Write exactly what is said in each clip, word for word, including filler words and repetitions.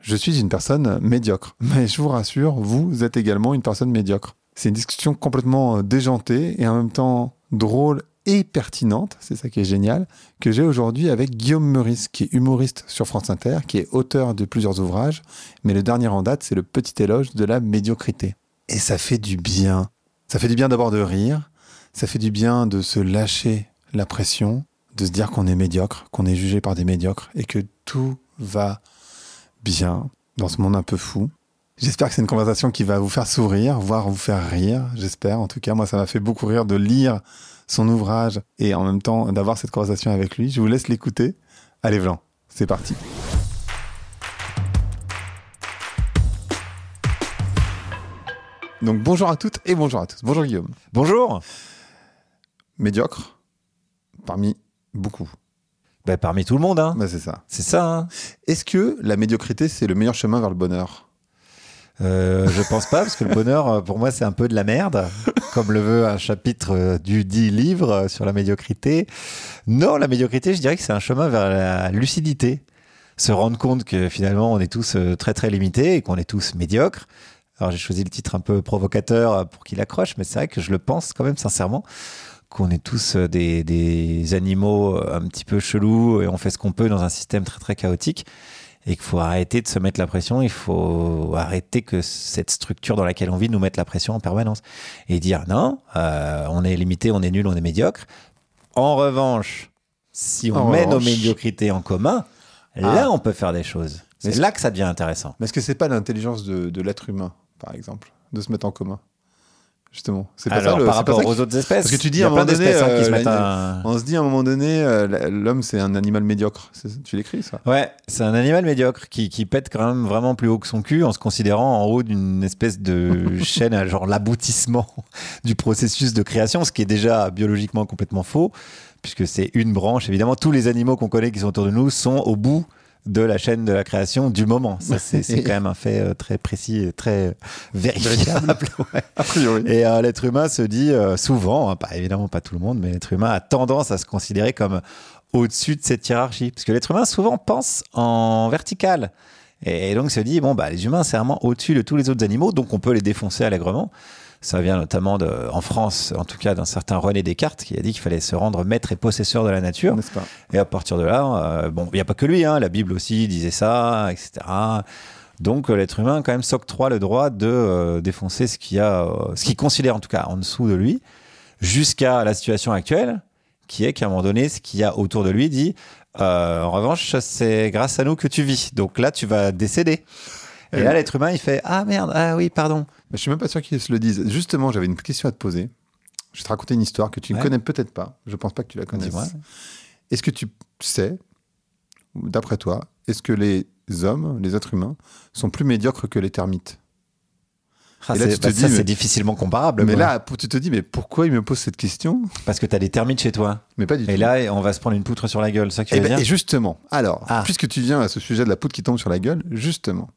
Je suis une personne médiocre. Mais je vous rassure, vous êtes également une personne médiocre. C'est une discussion complètement déjantée et en même temps drôle et pertinente, c'est ça qui est génial, que j'ai aujourd'hui avec Guillaume Meurice, qui est humoriste sur France Inter, qui est auteur de plusieurs ouvrages, mais le dernier en date, c'est le petit éloge de la médiocrité. Et ça fait du bien. Ça fait du bien d'abord de rire, ça fait du bien de se lâcher la pression, de se dire qu'on est médiocre, qu'on est jugé par des médiocres et que tout va bien dans ce monde un peu fou. J'espère que c'est une conversation qui va vous faire sourire, voire vous faire rire, j'espère. En tout cas, moi, ça m'a fait beaucoup rire de lire son ouvrage et en même temps d'avoir cette conversation avec lui. Je vous laisse l'écouter. Allez, Vlan, c'est parti. Donc, bonjour à toutes et bonjour à tous. Bonjour Guillaume. Bonjour. Médiocre, parmi beaucoup. Bah, parmi tout le monde, hein. Bah, c'est ça. C'est ça, hein. Est-ce que la médiocrité, c'est le meilleur chemin vers le bonheur ? Euh, je pense pas, parce que le bonheur, pour moi, c'est un peu de la merde, comme le veut un chapitre du dit livre sur la médiocrité. Non, la médiocrité, je dirais que c'est un chemin vers la lucidité. Se rendre compte que finalement, on est tous très très limités et qu'on est tous médiocres. Alors, j'ai choisi le titre un peu provocateur pour qu'il accroche, mais c'est vrai que je le pense quand même sincèrement, qu'on est tous des, des animaux un petit peu chelous et on fait ce qu'on peut dans un système très très chaotique. Et qu'il faut arrêter de se mettre la pression, il faut arrêter que cette structure dans laquelle on vit nous mette la pression en permanence. Et dire non, euh, on est limité, on est nul, on est médiocre. En revanche, si on en met revanche... nos médiocrités en commun, ah. là on peut faire des choses. C'est mais là que ça devient intéressant. Mais est-ce que c'est pas l'intelligence de, de l'être humain, par exemple, de se mettre en commun ? Justement, c'est pas Alors, ça le, par c'est rapport pas ça aux qui... autres espèces, parce que tu dis il y a à un plein moment donné, d'espèces hein, qui euh, se mettent la... un... on se dit à un moment donné, euh, l'homme c'est un animal médiocre. C'est... Tu l'écris ça ? Ouais, c'est un animal médiocre qui, qui pète quand même vraiment plus haut que son cul en se considérant en haut d'une espèce de chaîne, genre l'aboutissement du processus de création, ce qui est déjà biologiquement complètement faux, puisque c'est une branche. Évidemment, tous les animaux qu'on connaît qui sont autour de nous sont au bout de la chaîne de la création du moment. Ça, c'est, c'est quand même un fait euh, très précis, très vérifiable. Ouais. A priori. Et euh, l'être humain se dit euh, souvent, hein, pas, évidemment pas tout le monde, mais l'être humain a tendance à se considérer comme au-dessus de cette hiérarchie. Parce que l'être humain souvent pense en vertical. Et, et donc se dit, bon, bah, les humains, c'est vraiment au-dessus de tous les autres animaux, donc on peut les défoncer allègrement. Ça vient notamment de, en France, en tout cas, d'un certain René Descartes qui a dit qu'il fallait se rendre maître et possesseur de la nature. N'est-ce pas ? Et à partir de là, euh, bon, il n'y a pas que lui, hein, la Bible aussi disait ça, et cetera. Donc euh, l'être humain quand même s'octroie le droit de euh, défoncer ce qu'il y a, euh, ce qu'il considère en tout cas en dessous de lui, jusqu'à la situation actuelle, qui est qu'à un moment donné, ce qu'il y a autour de lui dit, euh, en revanche, c'est grâce à nous que tu vis. Donc là, tu vas décéder. Et, et là, l'être humain, il fait « Ah merde, ah oui, pardon ». Je suis même pas sûr qu'ils se le disent. Justement, j'avais une question à te poser. Je vais te raconter une histoire que tu ne ouais. connais peut-être pas. Je pense pas que tu la connaisses. Dis-moi. Est-ce que tu sais, d'après toi, est-ce que les hommes, les êtres humains, sont plus médiocres que les termites ? Ah, Et là, c'est, tu te bah dis, ça, mais... c'est difficilement comparable. Mais moi. là, tu te dis, mais pourquoi il me pose cette question ? Parce que tu as des termites chez toi. Mais pas du et tout. Et là, on va se prendre une poutre sur la gueule. C'est ça que tu et, veux ben, dire ? Et justement, alors, ah. puisque tu viens à ce sujet de la poutre qui tombe sur la gueule, justement,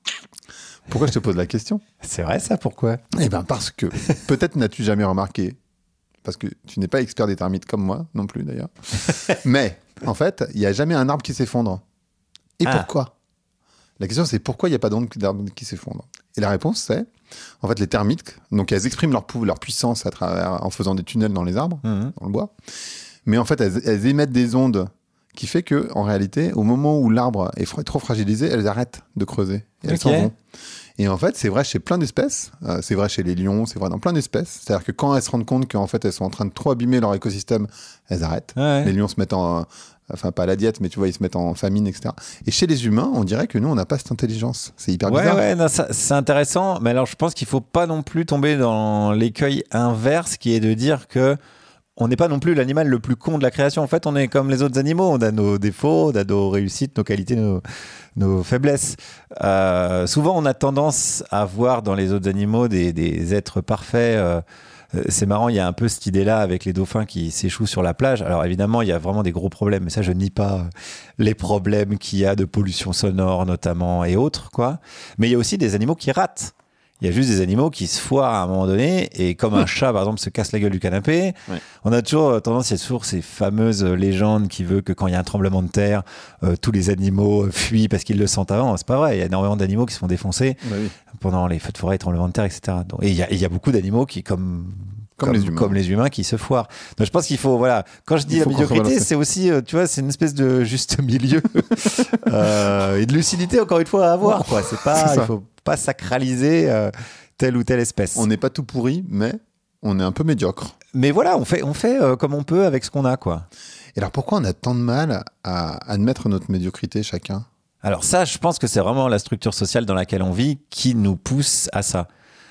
pourquoi je te pose la question ? C'est vrai ça, pourquoi ? Eh bien parce que, peut-être n'as-tu jamais remarqué, parce que tu n'es pas expert des termites comme moi, non plus d'ailleurs, mais en fait, il n'y a jamais un arbre qui s'effondre. Et ah. pourquoi ? La question c'est pourquoi il n'y a pas d'arbre qui s'effondre ? Et la réponse c'est, en fait les termites, donc elles expriment leur, pou- leur puissance à travers, en faisant des tunnels dans les arbres, mmh. dans le bois, mais en fait elles, elles émettent des ondes qui fait que, en réalité, au moment où l'arbre est fra- trop fragilisé, elles arrêtent de creuser et elles okay. s'en vont. Et en fait, c'est vrai chez plein d'espèces. Euh, c'est vrai chez les lions, c'est vrai dans plein d'espèces. C'est-à-dire que quand elles se rendent compte qu'en fait elles sont en train de trop abîmer leur écosystème, elles arrêtent. Ouais. Les lions se mettent en, enfin pas à la diète, mais tu vois, ils se mettent en famine, et cetera. Et chez les humains, on dirait que nous, on n'a pas cette intelligence. C'est hyper ouais, bizarre. Ouais, non, ça, c'est intéressant. Mais alors, je pense qu'il faut pas non plus tomber dans l'écueil inverse, qui est de dire que on n'est pas non plus l'animal le plus con de la création. En fait, on est comme les autres animaux. On a nos défauts, on a nos réussites, nos qualités, nos, nos faiblesses. Euh, souvent, on a tendance à voir dans les autres animaux des, des êtres parfaits. Euh, c'est marrant, il y a un peu cette idée-là avec les dauphins qui s'échouent sur la plage. Alors évidemment, il y a vraiment des gros problèmes. Mais ça, je nie pas les problèmes qu'il y a de pollution sonore notamment et autres, quoi. Mais il y a aussi des animaux qui ratent. Il y a juste des animaux qui se foirent à un moment donné, et comme un chat, par exemple, se casse la gueule du canapé, ouais. on a toujours tendance, il y a toujours ces fameuses légendes qui veulent que quand il y a un tremblement de terre, euh, tous les animaux fuient parce qu'ils le sentent avant. C'est pas vrai. Il y a énormément d'animaux qui se font défoncer bah oui. pendant les feux de forêt, tremblements de terre, et cetera. Donc, et il y, y a beaucoup d'animaux qui, comme Comme, comme, les humains. comme les humains qui se foirent. Donc je pense qu'il faut, voilà, quand je dis la médiocrité, c'est aussi, tu vois, c'est une espèce de juste milieu euh, et de lucidité, encore une fois, à avoir. Quoi. C'est pas, c'est il faut pas sacraliser euh, telle ou telle espèce. On n'est pas tout pourri, mais on est un peu médiocre. Mais voilà, on fait, on fait euh, comme on peut avec ce qu'on a, quoi. Et alors pourquoi on a tant de mal à admettre notre médiocrité chacun ? Alors ça, je pense que c'est vraiment la structure sociale dans laquelle on vit qui nous pousse à ça.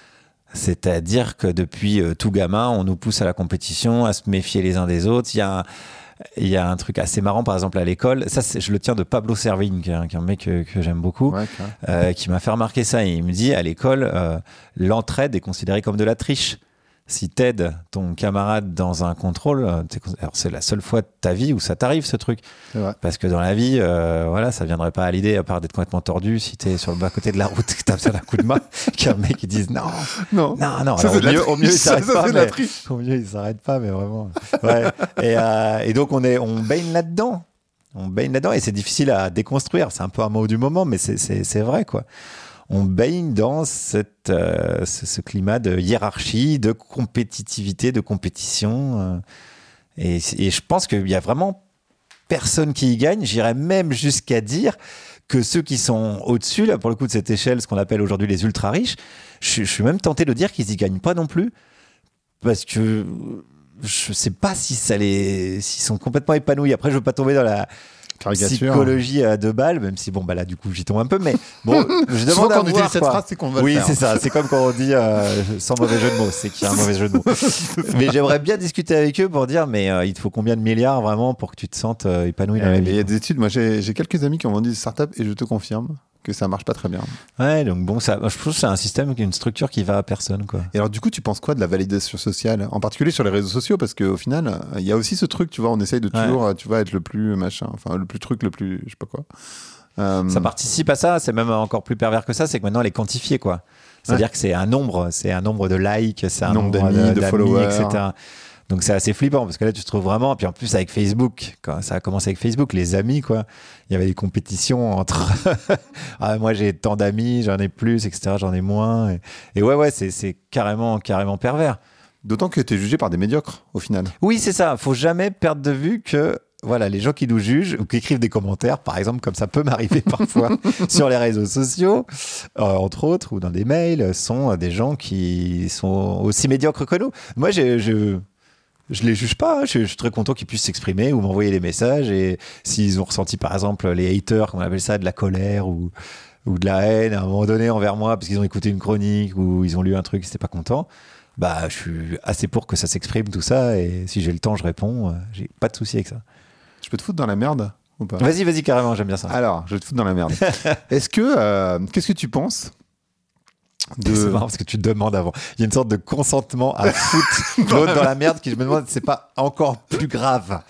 C'est-à-dire que depuis euh, tout gamin, on nous pousse à la compétition, à se méfier les uns des autres. Il y a un, il y a un truc assez marrant, par exemple, à l'école. Ça, c'est, je le tiens de Pablo Servigne, qui est un, qui est un mec que, que j'aime beaucoup, ouais, euh, qui m'a fait remarquer ça. Et il me dit, à l'école, euh, l'entraide est considérée comme de la triche. Si t'aides ton camarade dans un contrôle, alors c'est la seule fois de ta vie où ça t'arrive, ce truc. Parce que dans la vie, euh, voilà, ça viendrait pas à l'idée, à part d'être complètement tordu, si t'es sur le bas-côté de la route, que t'as besoin d'un coup de main, qu'un mec qui dise non, non, non, non. Alors, au, mieux, au mieux, il s'arrête ça, pas, mais, au mieux, il s'arrête pas, mais vraiment. Ouais. et, euh, et donc, on, est, on baigne là-dedans. On baigne là-dedans et c'est difficile à déconstruire. C'est un peu un mot du moment, mais c'est, c'est, c'est vrai, quoi. On baigne dans cette, euh, ce, ce climat de hiérarchie, de compétitivité, de compétition. Euh, et, et je pense qu'il y a vraiment personne qui y gagne. J'irais même jusqu'à dire que ceux qui sont au-dessus, là, pour le coup de cette échelle, ce qu'on appelle aujourd'hui les ultra-riches, je, je suis même tenté de dire qu'ils n'y gagnent pas non plus. Parce que je ne sais pas si ça les, s'ils sont complètement épanouis. Après, je ne veux pas tomber dans la... psychologie à deux balles, même si bon bah là du coup j'y tombe un peu, mais bon, je demande à quand on utilise cette phrase, c'est qu'on va oui, le faire. c'est ça, c'est comme quand on dit euh, sans mauvais jeu de mots, c'est qu'il y a un mauvais jeu de mots. Mais j'aimerais bien discuter avec eux pour dire, mais euh, il te faut combien de milliards vraiment pour que tu te sentes euh, épanoui dans euh, la vie. Il y a des études, moi j'ai, j'ai quelques amis qui ont vendu des startups et je te confirme que ça marche pas très bien. Ouais, donc bon, ça, je trouve que c'est un système, une structure qui va à personne, quoi. Et alors du coup, tu penses quoi de la validation sociale, en particulier sur les réseaux sociaux, parce qu'au final, il y a aussi ce truc, tu vois, on essaye de toujours, ouais. tu vois, être le plus machin, enfin le plus truc, le plus, je sais pas quoi. Euh... Ça participe à ça. C'est même encore plus pervers que ça, c'est que maintenant elle est quantifiée, quoi. C'est-à-dire ouais. que c'est un nombre, c'est un nombre de likes, c'est un nombre, nombre d'amis, de, de followers, et cetera. Donc c'est assez flippant parce que là tu te trouves vraiment, puis en plus avec Facebook, quand ça a commencé avec Facebook, les amis, quoi, il y avait des compétitions entre ah, moi j'ai tant d'amis, j'en ai plus, et cetera, j'en ai moins, et, et ouais ouais c'est, c'est carrément, carrément pervers. D'autant que tu es jugé par des médiocres au final. Oui, c'est ça, faut jamais perdre de vue que voilà, les gens qui nous jugent ou qui écrivent des commentaires, par exemple, comme ça peut m'arriver parfois sur les réseaux sociaux, euh, entre autres, ou dans des mails, sont des gens qui sont aussi médiocres que nous. Moi j'ai, je Je les juge pas, je, je suis très content qu'ils puissent s'exprimer ou m'envoyer des messages, et s'ils ont ressenti par exemple les haters, comme on appelle ça, de la colère ou, ou de la haine à un moment donné envers moi parce qu'ils ont écouté une chronique ou ils ont lu un truc, ils n'étaient pas contents, bah je suis assez pour que ça s'exprime tout ça, et si j'ai le temps je réponds, j'ai pas de souci avec ça. Je peux te foutre dans la merde ou pas ? Vas-y, vas-y, carrément, j'aime bien ça. Alors, je vais te foutre dans la merde. Est-ce que, euh, qu'est-ce que tu penses de... C'est marrant parce que tu te demandes avant. Il y a une sorte de consentement à foutre l'autre dans la merde qui, je me demande, c'est pas encore plus grave.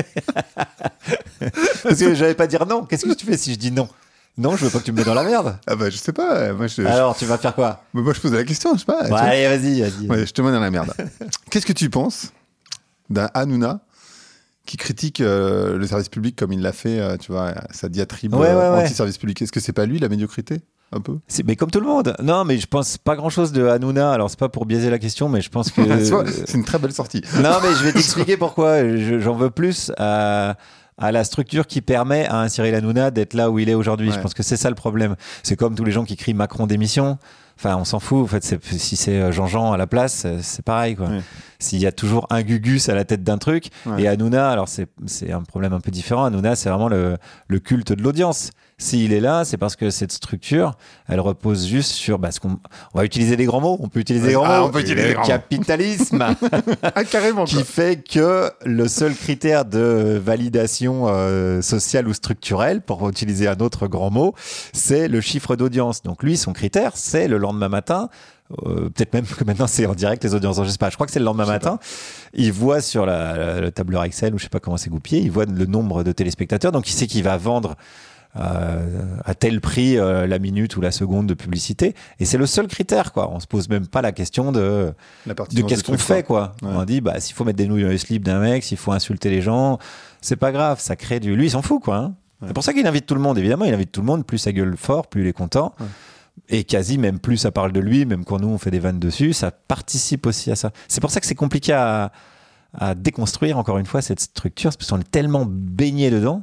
Parce que j'allais pas dire non. Qu'est-ce que tu fais si je dis non ? Non, je veux pas que tu me mets dans la merde. Ah bah je sais pas. Moi, je, Alors tu vas faire quoi ? Mais moi je pose la question, je sais pas. Ouais, allez, vas-y, vas-y. Ouais, je te mets dans la merde. Qu'est-ce que tu penses d'un Hanouna qui critique euh, le service public comme il l'a fait, euh, tu vois, sa diatribe ouais, ouais, euh, ouais. anti-service public ? Est-ce que c'est pas lui la médiocrité ? Un peu. C'est, mais comme tout le monde. Non, mais je pense pas grand-chose de Hanouna. Alors, c'est pas pour biaiser la question, mais je pense que... c'est une très belle sortie. Non, mais je vais t'expliquer pourquoi. Je, j'en veux plus à, à la structure qui permet à un Cyril Hanouna d'être là où il est aujourd'hui. Ouais. Je pense que c'est ça le problème. C'est comme tous les gens qui crient Macron démission. Enfin, on s'en fout. En fait, c'est, si c'est Jean-Jean à la place, c'est pareil, quoi. Ouais. S'il y a toujours un Gugus à la tête d'un truc, ouais. Et Hanouna, alors c'est, c'est un problème un peu différent. Hanouna, c'est vraiment le, le culte de l'audience. S'il est là, c'est parce que cette structure, elle repose juste sur... Bah, ce qu'on, on va utiliser des grands mots. On peut utiliser des grands ah, mots. On peut utiliser le des grands capitalisme. Ah, carrément. Qui quoi. fait que le seul critère de validation euh, sociale ou structurelle, pour utiliser un autre grand mot, c'est le chiffre d'audience. Donc lui, son critère, c'est le lendemain matin... Euh, peut-être même que maintenant c'est en direct les audiences, je sais pas, je crois que c'est le lendemain matin, pas. Il voit sur la, la, le tableur Excel ou je sais pas comment c'est goupillé, il voit le nombre de téléspectateurs, donc il sait qu'il va vendre euh, à tel prix euh, la minute ou la seconde de publicité. Et c'est le seul critère, quoi. On se pose même pas la question de, La de qu'est-ce qu'on fait, quoi. Ouais. On dit, bah, s'il faut mettre des nouilles dans les slips d'un mec, s'il faut insulter les gens, c'est pas grave, ça crée du. Lui, il s'en fout, quoi. Hein. Ouais. C'est pour ça qu'il invite tout le monde, évidemment. Il invite tout le monde, plus ça gueule fort, plus il est content. Ouais. Et quasi, même plus ça parle de lui, même quand nous on fait des vannes dessus, ça participe aussi à ça. C'est pour ça que c'est compliqué à, à déconstruire, encore une fois, cette structure, parce qu'on est tellement baigné dedans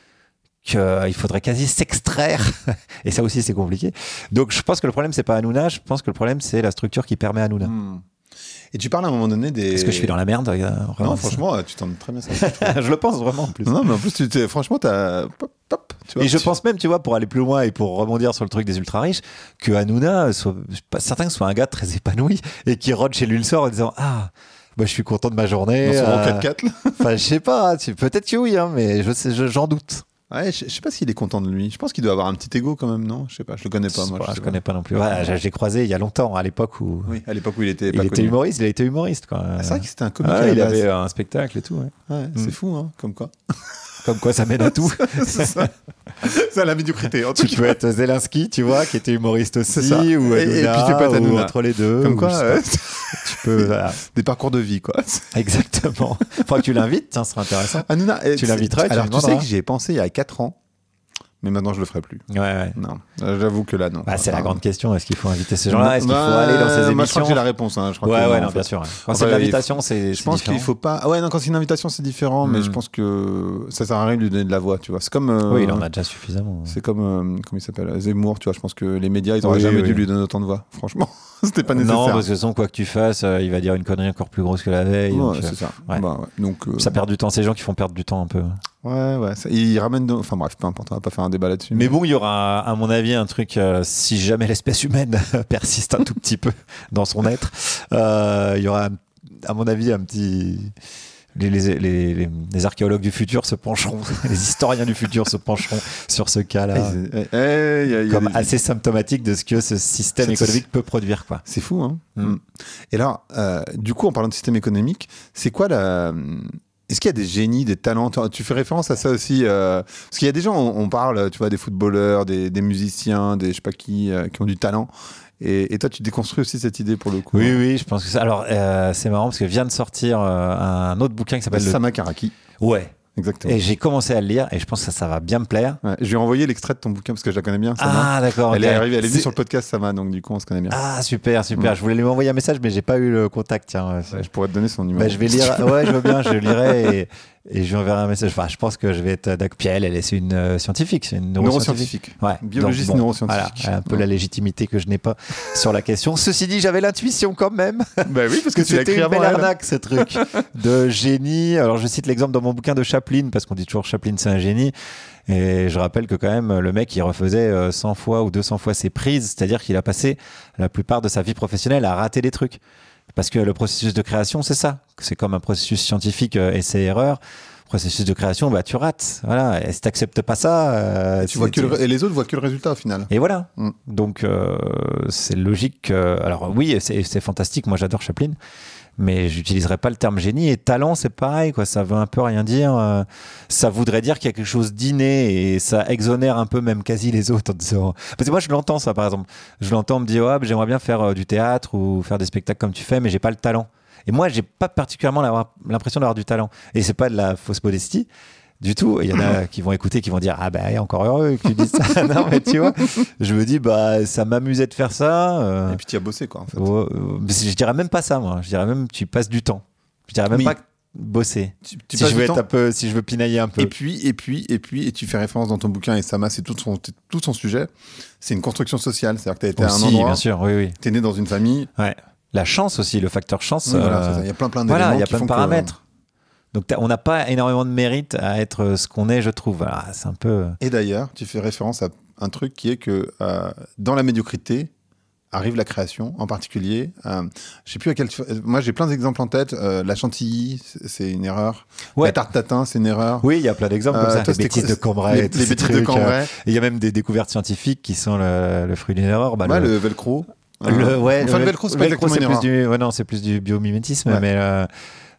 qu'il faudrait quasi s'extraire. Et ça aussi, c'est compliqué. Donc, je pense que le problème, c'est pas Hanouna. Je pense que le problème, c'est la structure qui permet Hanouna. Mmh. Et tu parles à un moment donné des... Est-ce que je suis dans la merde? Non, franchement, ça. Tu t'en très bien ça. Je, je le pense vraiment, en plus. Non, mais en plus, tu t'es... franchement, t'as... Pop, pop, tu vois, et je tu... pense même, tu vois, pour aller plus loin et pour rebondir sur le truc des ultra-riches, que Hanouna, soit... certains que soit un gars très épanoui et qui rentre chez lui le soir en disant « Ah, bah, je suis content de ma journée. » Dans son euh... quatre quatre, là. Enfin, je sais pas, tu... peut-être que oui, hein, mais je sais, je, j'en doute. Ouais, je, je sais pas s'il est content de lui. Je pense qu'il doit avoir un petit ego quand même, non? Je sais pas, je le connais pas, moi. Pas, je, je connais pas non plus. Ouais, j'ai, j'ai croisé il y a longtemps, à l'époque où. Oui, à l'époque où il était il pas était connu. humoriste, il a été humoriste, quoi. Ah, c'est vrai que c'était un comique. Ah, à la il base. avait un spectacle et tout, ouais. Ouais, Mm. c'est fou, hein, comme quoi. Comme quoi, ça mène à tout. C'est ça. C'est à la médiocrité. En tout tu cas. peux être Zelensky, tu vois, qui était humoriste aussi, C'est ça. ou Et- Hanouna, et puis tu peux être ou Hanouna. entre les deux. Comme ou quoi, je sais ouais. pas. Tu peux. Voilà. Des parcours de vie, quoi. Exactement. Faudra que tu l'invites, tiens, ce serait intéressant. Hanouna, Tu l'inviterais, tu Alors, lui tu sais demanderas. que j'y ai pensé il y a quatre ans, mais maintenant je le ferai plus. Ouais, ouais. Non, Euh, j'avoue que là, non. Bah, c'est la Enfin, grande question. Est-ce qu'il faut inviter ces gens-là? Est-ce qu'il faut bah, aller dans ces émissions? Moi, je crois que j'ai la réponse. Hein. Je crois Ouais, que ouais, non, non, en bien fait. sûr. ouais. Quand Enfin, c'est de il l'invitation, c'est. Je c'est pense différent. qu'il faut pas. Ah ouais, non, quand c'est une invitation, c'est différent, mais Mm. je pense que ça sert à rien de lui donner de la voix, tu vois. C'est comme. euh, Oui, il en a déjà suffisamment. C'est comme. euh, comment il s'appelle Zemmour, tu vois. Je pense que les médias, ils auraient Oui, jamais oui. dû lui donner autant de voix. Franchement, c'était pas nécessaire. Non, parce que de toute façon, quoi que tu fasses, euh, il va dire une connerie encore plus grosse que la veille. Ouais, donc, euh, c'est ça. ouais. Bah, ouais. Donc. euh, Ça perd du temps. C'est les gens qui font perdre du temps un peu. Ouais, ouais. Ça, il ramène. de- Enfin bref, peu importe. On va pas faire un débat là-dessus. Mais bon, il y aura, à mon avis, un truc, euh, si jamais l'espèce humaine persiste un tout petit peu dans son être, euh, il y aura, à mon avis, un petit... Les, les, les, les, les archéologues du futur se pencheront, les historiens du futur se pencheront sur ce cas-là, Eh, eh, eh, il y a- il y a comme des- assez symptomatique de ce que ce système C'est- économique peut produire, quoi. C'est fou, hein. Mm. Mm. Et là, euh, du coup, en parlant de système économique, c'est quoi la... Est-ce qu'il y a des génies, des talents? Tu- Tu fais référence à ça aussi euh, parce qu'il y a des gens, on, on parle, tu vois, des footballeurs, des, des musiciens, des je sais pas qui, euh, qui ont du talent. Et, et toi, tu déconstruis aussi cette idée pour le coup. Oui, hein. oui, je pense que ça. Alors, euh, c'est marrant parce que vient de sortir euh, un autre bouquin qui s'appelle le... Sama Karaki, Ouais. exactement. Et j'ai commencé à le lire et je pense que ça, ça va bien me plaire. Ouais, je lui ai envoyé l'extrait de ton bouquin parce que je la connais bien. Sama. Ah, d'accord. elle ok. est arrivée, elle est venue C'est- sur le podcast Sama, donc du coup, on se connaît bien. Ah, super, super. Mm. Je voulais lui envoyer un message, mais j'ai pas eu le contact. Tiens, ouais, c'est- Ouais, je pourrais te donner son numéro. Bah, je vais lire. Ouais, je veux bien, je lirai et, et je lui enverrai un message. Enfin, je pense que je vais être d'accord. Puis elle, elle est c'est une euh, scientifique, c'est une neuroscientifique. Neuroscientifique. Ouais. Biologiste Donc, bon, neuroscientifique. Voilà, elle a un peu Ouais. la légitimité que je n'ai pas sur la question. Ceci dit, j'avais l'intuition quand même Bah oui, parce que que tu l'as c'était écrit une avant belle elle. arnaque, ce truc de génie. Alors, je cite l'exemple dans mon bouquin de Chaplin, parce qu'on dit toujours Chaplin, c'est un génie. Et je rappelle que quand même, le mec, il refaisait euh, cent fois ou deux cents fois ses prises, c'est-à-dire qu'il a passé la plupart de sa vie professionnelle à rater des trucs. Parce que le processus de création, c'est ça. C'est comme un processus scientifique, euh, essai-erreur. Processus de création, bah, tu rates. Voilà. Et si t'acceptes pas ça, euh, Tu vois c'est- que le- Et les autres voient que le résultat au final. et voilà. Mm. Donc, euh, c'est logique. que- Alors, oui, c'est, c'est fantastique. Moi, j'adore Chaplin. Mais j'utiliserais pas le terme génie. Et talent, c'est pareil, quoi. Ça veut un peu rien dire. Euh, ça voudrait dire qu'il y a quelque chose d'inné et ça exonère un peu même quasi les autres en disant. Parce que moi, je l'entends, ça, par exemple. Je l'entends me dire, ouais, bah, j'aimerais bien faire euh, du théâtre ou faire des spectacles comme tu fais, mais j'ai pas le talent. Et moi, j'ai pas particulièrement l'avoir- l'impression d'avoir du talent. Et c'est pas de la fausse modestie. Du tout. Il y en a qui vont écouter, qui vont dire ah ben encore heureux que tu dises ça. Non mais tu vois, je me dis bah ça m'amusait de faire ça. euh, Et puis tu as bossé quoi en fait. ouais, euh, mais je dirais même pas ça moi. Je dirais même tu passes du temps. Je dirais même Oui. pas bosser. Tu, tu si passes je veux du être temps. un peu, si je veux pinailler un peu. Et puis, et puis, et puis, et tu fais référence dans ton bouquin, et Sama, c'est tout son, tout son sujet, c'est une construction sociale. C'est-à-dire que tu as été Aussi, à un endroit, bien sûr, oui oui. tu es né dans une famille. Ouais. La chance aussi, le facteur chance. Oui, voilà, euh, c'est ça. Il y a plein, plein Voilà, d'éléments il y a qui plein font de que- paramètres. Donc t'as- on n'a pas énormément de mérite à être ce qu'on est, je trouve. Voilà, c'est un peu. Et d'ailleurs, tu fais référence à un truc qui est que euh, dans la médiocrité arrive la création, en particulier. Euh, je sais plus à quel. Moi, j'ai plein d'exemples en tête. Euh, la chantilly, c'est- c'est une erreur. Ouais. La tarte tatin, c'est une erreur. Oui, il y a plein d'exemples Euh, comme ça. toi, Les c'était bêtises quoi- de Cambrai, les, tous les ces bêtises de trucs, euh, Cambrai. Et il y a même des découvertes scientifiques qui sont le, le fruit d'une erreur. Bah, Ouais, le, le velcro. le- ouais, enfin, le velcro, c'est pas exactement c'est une plus erreur. du, ouais, non, c'est plus du biomimétisme, Ouais. mais euh,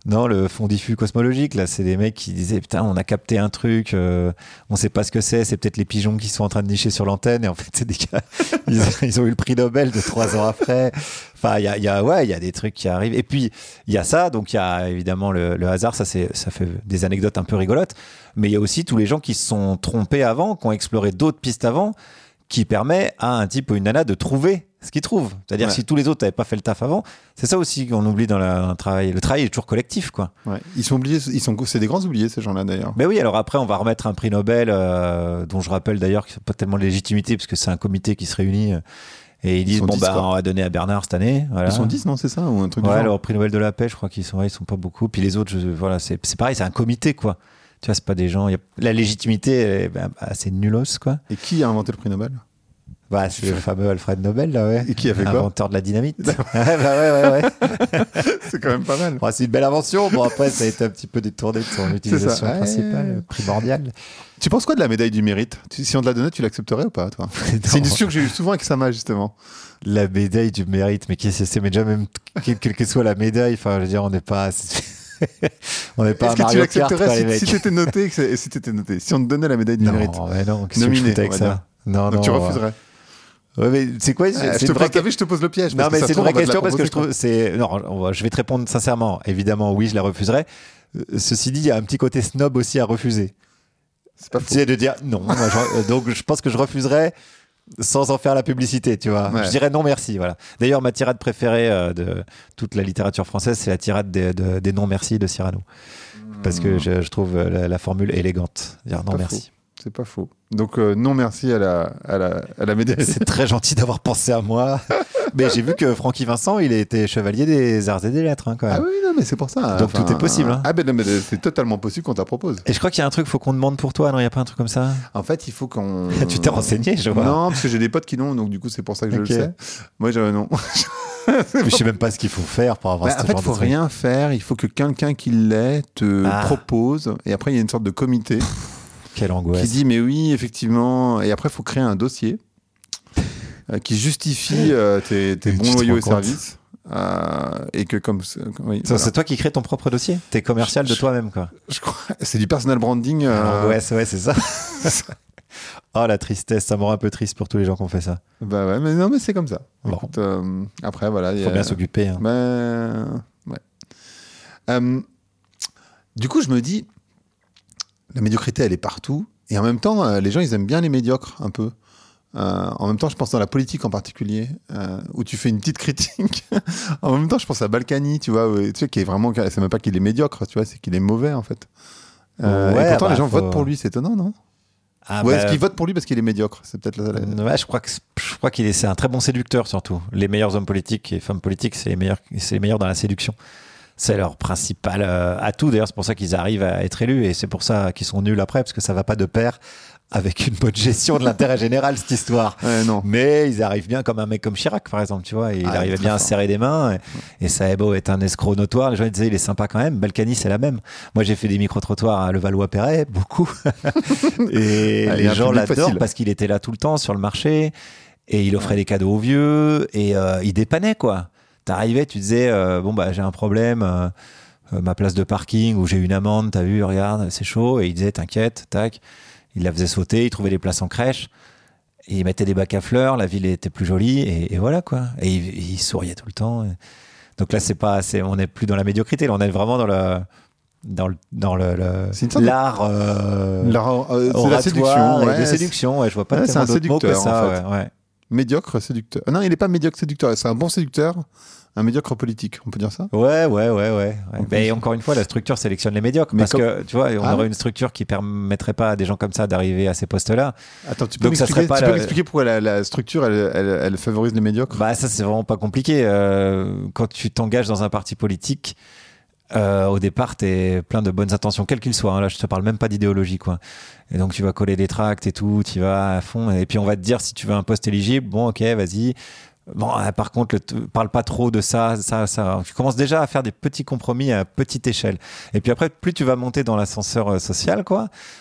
Non, le fond diffus cosmologique, là, c'est des mecs qui disaient putain, on a capté un truc, euh, on sait pas ce que c'est, c'est peut-être les pigeons qui sont en train de nicher sur l'antenne, et en fait, c'est des gars, ils, ils ont eu le prix Nobel de trois ans après. Enfin, il y a, y a, ouais, il y a des trucs qui arrivent. Et puis, il y a ça, donc il y a évidemment le, le hasard, ça, c'est, ça fait des anecdotes un peu rigolotes, mais il y a aussi tous les gens qui se sont trompés avant, qui ont exploré d'autres pistes avant, qui permet à un type ou une nana de trouver ce qu'il trouve. C'est-à-dire ouais. si tous les autres n'avaient pas fait le taf avant, c'est ça aussi qu'on oublie dans le travail. Le travail est toujours collectif, quoi. Ouais. Ils sont oubliés, ils sont, c'est des grands oubliés, ces gens-là, d'ailleurs. Mais oui, alors après, on va remettre un prix Nobel, euh, dont je rappelle d'ailleurs qu'il n'y a pas tellement de légitimité, parce que c'est un comité qui se réunit, euh, et ils disent, ils bon, dix, bah, quoi. on va donner à Bernard cette année. Voilà. Ils sont dix, non, c'est ça, ou un truc ouais, du genre. alors prix Nobel de la paix, je crois qu'ils sont, ouais, ils sont pas beaucoup. Puis les autres, je, voilà, c'est, c'est pareil, c'est un comité, quoi. Tu vois, c'est pas des gens. Y a, la légitimité, elle est bah, assez nullos, quoi. Et qui a inventé le prix Nobel? Bah, c'est le fameux Alfred Nobel, là, ouais. Et qui a fait quoi? Inventeur de la dynamite. ouais, bah, ouais, ouais, ouais. C'est quand même pas mal. Bon, c'est une belle invention. Bon, après, ça a été un petit peu détourné de son utilisation ouais. principale, primordiale. Tu penses quoi de la médaille du mérite? tu, Si on te la donnait, tu l'accepterais ou pas, toi? C'est une discussion que j'ai eue souvent avec Sama, justement. La médaille du mérite, mais qu'est-ce que c'est? Mais déjà, même, quelle que soit la médaille, enfin, je veux dire, on n'est pas. on n'est pas Est-ce à que Mario tu Kart, l'accepterais quoi, si, si t'étais noté, que si t'étais noté, si on te donnait la médaille du non, mérite? Mais non, qu'est-ce Nominé, que je foutais avec ça? Non, Donc non. tu refuserais? Ouais, mais c'est quoi? Euh, c'est je, une te vraie... pose, vu, je te pose le piège. Non, mais c'est une vraie question parce que je proposer, trouve. C'est... Non, on va... je vais te répondre sincèrement. Évidemment, oui, je la refuserais. Euh, ceci dit, il y a un petit côté snob aussi à refuser. C'est pas faux. Tu sais, de dire non. Moi, je... Donc, je pense que je refuserais sans en faire la publicité, tu vois. Ouais. Je dirais non merci, voilà. D'ailleurs, ma tirade préférée euh, de toute la littérature française, c'est la tirade des, de, des non merci de Cyrano. Mmh. Parce que je, je trouve la, la formule élégante. Dire non merci. Faux. C'est pas faux. Donc, euh, non merci à la, à la, à la médaille. C'est très gentil d'avoir pensé à moi. Mais j'ai vu que Francky Vincent, il a été chevalier des arts et des lettres, hein, quand même. Ah oui, non, mais c'est pour ça. Donc enfin, tout est possible. Hein. Ah ben non, mais c'est totalement possible qu'on t'a propose. Et je crois qu'il y a un truc, faut qu'on demande pour toi, non? Il n'y a pas un truc comme ça? En fait, il faut qu'on. Tu t'es renseigné, je vois. Non, parce que j'ai des potes qui l'ont, donc du coup, c'est pour ça que okay. je le sais. Moi, je, non. Mais je sais même pas ce qu'il faut faire pour avoir bah, ce en fait, genre il faut de truc. rien faire. Il faut que quelqu'un qui l'ait te ah. propose. Et après, il y a une sorte de comité. Quelle angoisse. Qui dit, mais oui, effectivement. Et après, il faut créer un dossier euh, qui justifie euh, tes, tes bons loyaux et services. Euh, et que comme, comme oui, ça, voilà. C'est toi qui crées ton propre dossier. T'es commercial je, de toi-même, quoi. Je crois. C'est du personal branding. Euh... Ouais, c'est, ouais, c'est ça. Oh la tristesse, ça me rend un peu triste pour tous les gens qui ont fait ça. Bah ouais, mais non, mais c'est comme ça. Bon. Écoute, euh, après, voilà. Il faut a... bien s'occuper. Hein. Ben, ouais. Euh, du coup, je me dis, la médiocrité, elle est partout. Et en même temps, euh, les gens, ils aiment bien les médiocres, un peu. Euh, en même temps, je pense dans la politique en particulier, euh, où tu fais une petite critique. En même temps, je pense à Balkany, tu vois, où, tu sais, qui est vraiment, c'est même pas qu'il est médiocre, tu vois, c'est qu'il est mauvais, en fait. Euh, ouais, et pourtant, bah, les gens faut... votent pour lui, c'est étonnant, non? Ah, Ou bah... est-ce qu'ils votent pour lui parce qu'il est médiocre? C'est peut-être la... la... Ouais, je crois que je crois qu'il est c'est un très bon séducteur surtout. Les meilleurs hommes politiques et femmes politiques, c'est les meilleurs, c'est les meilleurs dans la séduction. C'est leur principal euh, atout. D'ailleurs, c'est pour ça qu'ils arrivent à être élus et c'est pour ça qu'ils sont nuls après parce que ça va pas de pair avec une bonne gestion de l'intérêt général, cette histoire. Ouais, non. Mais ils arrivent bien comme un mec comme Chirac, par exemple, tu vois. Et il ah, arrivait bien fort. à serrer des mains. Et, ouais. et Saebo est un escroc notoire. Les gens ils disaient, il est sympa quand même. Balkany, c'est la même. Moi, j'ai fait des micro-trottoirs à Levallois-Perret, beaucoup. et ah, les gens l'adorent facile. Parce qu'il était là tout le temps sur le marché. Et il offrait ouais. des cadeaux aux vieux. Et euh, il dépannait, quoi. T'arrivais, tu disais, euh, bon, bah, j'ai un problème. Euh, ma place de parking où j'ai une amende, t'as vu, regarde, c'est chaud. Et il disait, t'inquiète, tac. Il la faisait sauter, il trouvait des places en crèche, et il mettait des bacs à fleurs, la ville était plus jolie, et, et voilà quoi. Et il, il souriait tout le temps. Et... Donc là, c'est pas, c'est, on n'est plus dans la médiocrité, là, on est vraiment dans le, dans le, dans le, le l'art, euh, l'art euh, c'est la séduction, ouais, de séduction. Ouais, je vois pas ouais, tellement d'autres mots que ça. En fait. ouais, ouais. Médiocre séducteur. Ah non, il n'est pas médiocre séducteur. C'est un bon séducteur. Un médiocre politique, on peut dire ça? Ouais, ouais, ouais, ouais. ouais. Et encore une fois, la structure sélectionne les médiocres. Mais parce comme... que, tu vois, on ah, aurait une structure qui permettrait pas à des gens comme ça d'arriver à ces postes-là. Attends, tu peux Donc, ça m'expliquer, serait pas tu la... peux m'expliquer pourquoi la, la structure, elle, elle, elle favorise les médiocres? Bah, ça, c'est vraiment pas compliqué. Euh, quand tu t'engages dans un parti politique, euh, au départ, t'es plein de bonnes intentions, quelles qu'ils soient. Hein. Là, je te parle même pas d'idéologie, quoi. Et donc, tu vas coller des tracts et tout, tu vas à fond. Et puis, on va te dire si tu veux un poste éligible, bon, ok, vas-y. Bon, euh, par contre, ne parle pas trop de ça, ça, ça. Tu commences déjà à faire des petits compromis à petite échelle. Et puis après, plus tu vas monter dans l'ascenseur euh, social, quoi,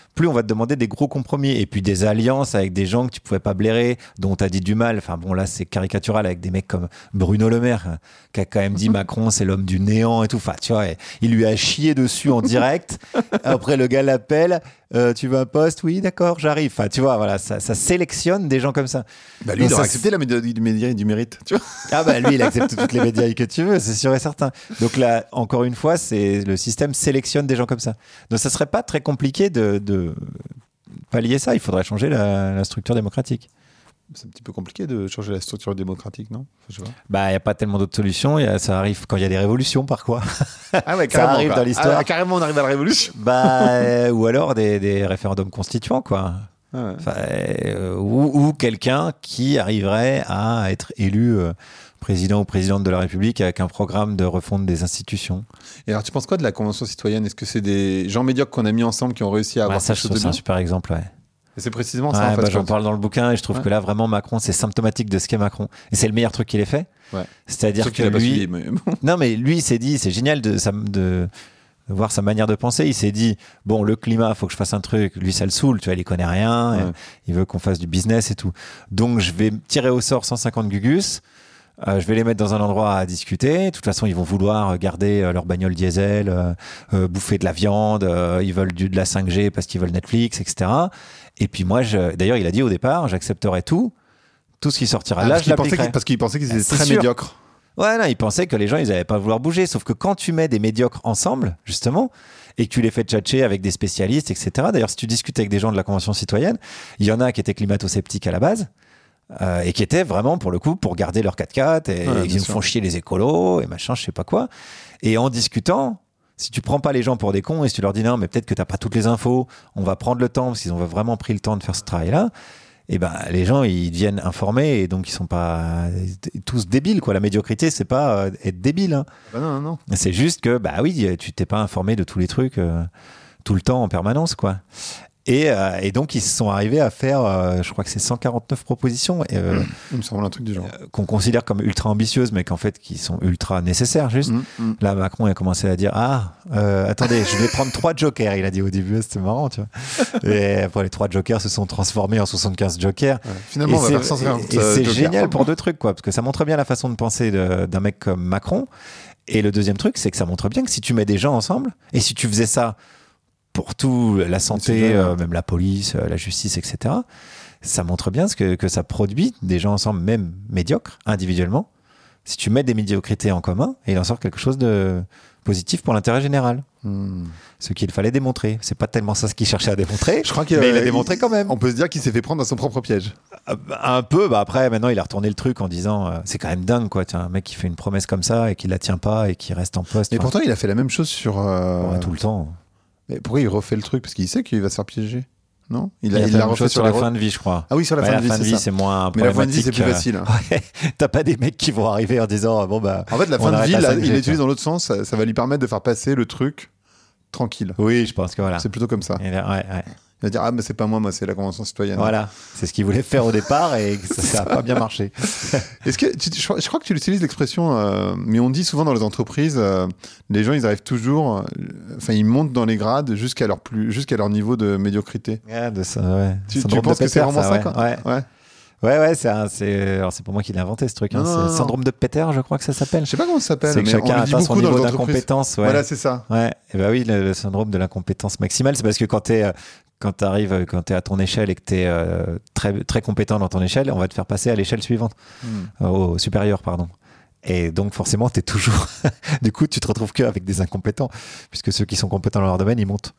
plus on va te demander des gros compromis et puis des alliances avec des gens que tu pouvais pas blairer, dont tu as dit du mal. Enfin bon, là c'est caricatural avec des mecs comme Bruno Le Maire qui a quand même dit Macron c'est l'homme du néant et tout. Enfin tu vois, il lui a chié dessus en direct. Après le gars l'appelle, euh, tu veux un poste? Oui, d'accord, j'arrive. Enfin tu vois, voilà, ça, ça sélectionne des gens comme ça. Bah lui, donc, il aurait accepté la médaille du, média, du mérite, tu vois. Ah bah lui, il accepte toutes les médailles que tu veux, c'est sûr et certain. Donc là, encore une fois, c'est le système sélectionne des gens comme ça. Donc ça serait pas très compliqué de, de pallier ça. Il faudrait changer la, la structure démocratique. C'est un petit peu compliqué de changer la structure démocratique, non? Je sais pas. Bah, il n'y a pas tellement d'autres solutions. Y a, ça arrive quand il y a des révolutions, par quoi. Ah ouais, carrément. Ça arrive quoi. dans l'histoire. Ah, carrément, on arrive à la révolution. Bah, euh, ou alors des, des référendums constituants, quoi. Ah ouais. Enfin, euh, ou, ou quelqu'un qui arriverait à être élu euh, président ou présidente de la République avec un programme de refonte des institutions. Et alors, tu penses quoi de la Convention citoyenne? Est-ce que c'est des gens médiocres qu'on a mis ensemble qui ont réussi à avoir bah, ça, quelque chose de c'est bien? un super exemple, ouais. Et c'est précisément Ouais, ça, en fait. bah, j'en parle dans le bouquin et je trouve ouais. que là, vraiment, Macron, c'est symptomatique de ce qu'est Macron. Et c'est le meilleur truc qu'il ait fait. Ouais. C'est-à-dire que lui... lui... Suivi, mais... non, mais lui, il s'est dit, c'est génial de, de, de voir sa manière de penser. Il s'est dit, bon, le climat, faut que je fasse un truc. Lui, ça le saoule, tu vois, il y connaît rien. Ouais. Il veut qu'on fasse du business et tout. Donc, je vais tirer au sort cent cinquante gugus. Euh, je vais les mettre dans un endroit à discuter. De toute façon, ils vont vouloir garder euh, leur bagnole diesel, euh, euh, bouffer de la viande. Euh, ils veulent du, de la cinq G parce qu'ils veulent Netflix, et cetera. Et puis moi, je... d'ailleurs, il a dit au départ, j'accepterai tout. Tout ce qui sortira ah, là, parce je l'appliquerai. Qu'il, parce qu'il pensait qu'ils étaient c'est très sûr. médiocres. Ouais, non, il pensait que les gens, ils n'allaient pas vouloir bouger. Sauf que quand tu mets des médiocres ensemble, justement, et que tu les fais tchatcher avec des spécialistes, et cetera. D'ailleurs, si tu discutes avec des gens de la Convention citoyenne, il y en a qui étaient climato-sceptiques à la base. Euh, et qui étaient vraiment, pour le coup, pour garder leur quatre-quatre et, ouais, et ils nous font chier les écolos et machin, je sais pas quoi. Et en discutant, si tu prends pas les gens pour des cons et si tu leur dis non, mais peut-être que t'as pas toutes les infos, on va prendre le temps parce qu'ils ont vraiment pris le temps de faire ce travail-là. Et ben les gens ils deviennent informés et donc ils sont pas tous débiles quoi. La médiocrité c'est pas euh, être débile. Hein. Bah non non non. C'est juste que bah oui tu t'es pas informé de tous les trucs euh, tout le temps en permanence quoi. Et, euh, et donc, ils se sont arrivés à faire, euh, je crois que c'est cent quarante-neuf propositions. Euh, Il me semble un truc du genre. Euh, qu'on considère comme ultra ambitieuses, mais qu'en fait, qui sont ultra nécessaires, juste. Mmh, mmh. Là, Macron a commencé à dire Ah, euh, attendez, je vais prendre trois jokers. Il a dit au début, c'était marrant, tu vois. Et après, les trois jokers se sont transformés en soixante-quinze jokers. Ouais, finalement, et on va faire cent cinquante. Et, et c'est jokers. génial pour deux trucs, quoi, parce que ça montre bien la façon de penser de, d'un mec comme Macron. Et le deuxième truc, c'est que ça montre bien que si tu mets des gens ensemble, et si tu faisais ça pour tout, la santé, euh, même la police, euh, la justice, et cetera. Ça montre bien ce que, que ça produit, des gens ensemble, même médiocres, individuellement. Si tu mets des médiocrités en commun, et il en sort quelque chose de positif pour l'intérêt général. Hmm. Ce qu'il fallait démontrer. C'est pas tellement ça ce qu'il cherchait à démontrer, je crois qu'il mais euh, il a démontré quand même. On peut se dire qu'il s'est fait prendre à son propre piège. Un peu, bah après, maintenant, il a retourné le truc en disant euh, c'est quand même dingue, quoi. Tiens, un mec qui fait une promesse comme ça et qui la tient pas et qui reste en poste. Mais pourtant, il a fait la même chose sur. Euh... Ouais, tout le temps. Mais pourquoi il refait le truc? Parce qu'il sait qu'il va se faire piéger. Non, il a, il a, il a refait sur, sur la re... fin de vie, je crois. Ah oui, sur la ouais, fin la de vie, fin de vie, c'est, c'est moins. Mais la fin de vie, c'est plus facile. Hein. Ouais, t'as pas des mecs qui vont arriver en disant bon bah. En fait, la fin de vie, là, il l'utilise dans l'autre sens. Ça, ça va lui permettre de faire passer le truc tranquille. Oui, je pense que voilà. C'est plutôt comme ça. Et là, ouais, ouais. Il va dire ah mais c'est pas moi, moi c'est la Convention citoyenne. Voilà, c'est ce qu'il voulait faire au départ et ça n'a pas bien marché. Est-ce que tu, je, crois, je crois que tu utilises l'expression, euh, mais on dit souvent dans les entreprises, euh, les gens ils arrivent toujours, enfin euh, ils montent dans les grades jusqu'à leur plus, jusqu'à leur niveau de médiocrité. Ouais, de ça, ouais. Tu, tu penses que c'est vraiment ça, ça ouais. quoi ouais. ouais. Ouais, ouais, c'est, un, c'est, alors c'est pour moi qui l'ai inventé ce truc. Hein. Non, c'est non, le non. syndrome de Peter, je crois que ça s'appelle. Je sais pas comment ça s'appelle. C'est que mais chacun on le dit atteint son beaucoup niveau dans les d'incompétence. Ouais. Voilà, c'est ça. Ouais. Et bah oui, le, le syndrome de l'incompétence maximale, c'est parce que quand t'es, quand t'arrives, quand t'es à ton échelle et que t'es euh, très, très compétent dans ton échelle, on va te faire passer à l'échelle suivante, hmm. au supérieur, pardon. Et donc forcément, t'es toujours. Du coup, tu te retrouves qu'avec des incompétents, puisque ceux qui sont compétents dans leur domaine, ils montent.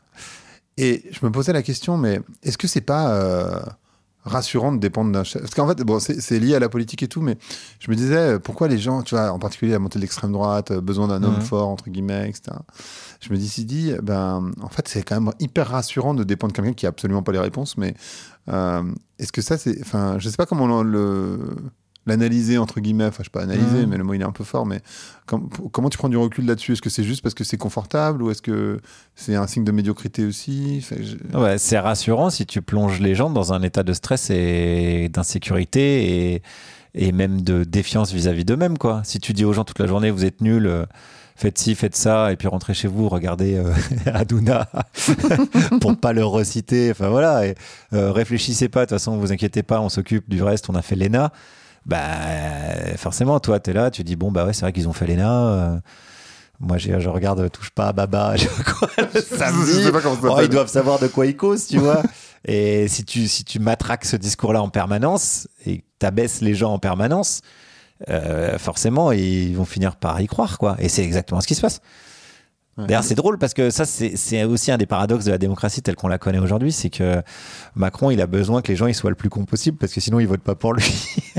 Et je me posais la question, mais est-ce que c'est pas euh... rassurant de dépendre d'un chef. Parce qu'en fait, bon, c'est, c'est lié à la politique et tout, mais je me disais, pourquoi les gens, tu vois, en particulier la montée de l'extrême droite, besoin d'un homme mmh. fort, entre guillemets, et cetera. Je me dis, si dit, ben, en fait, c'est quand même hyper rassurant de dépendre de quelqu'un qui a absolument pas les réponses, mais euh, est-ce que ça, c'est, enfin, je sais pas comment le, l'analyser, entre guillemets, enfin, je sais pas analyser, mmh. mais le mot, il est un peu fort, mais com- comment tu prends du recul là-dessus? Est-ce que c'est juste parce que c'est confortable ou est-ce que c'est un signe de médiocrité aussi? Enfin, je... ouais, c'est rassurant si tu plonges les gens dans un état de stress et d'insécurité et, et même de défiance vis-à-vis d'eux-mêmes, quoi. Si tu dis aux gens toute la journée, vous êtes nuls, euh, faites ci, faites ça, et puis rentrez chez vous, regardez euh, Hanouna pour pas le reciter, enfin voilà, et, euh, réfléchissez pas, de toute façon, vous inquiétez pas, on s'occupe du reste, on a fait l'E N A. Bah, forcément, toi, t'es là, tu dis, bon, bah ouais, c'est vrai qu'ils ont fait l'E N A. Euh, moi, j'ai, je regarde Touche pas à Baba, je sais pas quoi, le samedi. Je sais pas comment ça Oh, s'appelle. ils doivent savoir de quoi ils causent, tu vois. Et si tu, si tu matraques ce discours-là en permanence et que t'abaisses les gens en permanence, euh, forcément, ils vont finir par y croire, quoi. Et c'est exactement ce qui se passe. Ouais. D'ailleurs, c'est drôle parce que ça, c'est, c'est aussi un des paradoxes de la démocratie telle qu'on la connaît aujourd'hui, c'est que Macron, il a besoin que les gens ils soient le plus con possible parce que sinon, ils votent pas pour lui.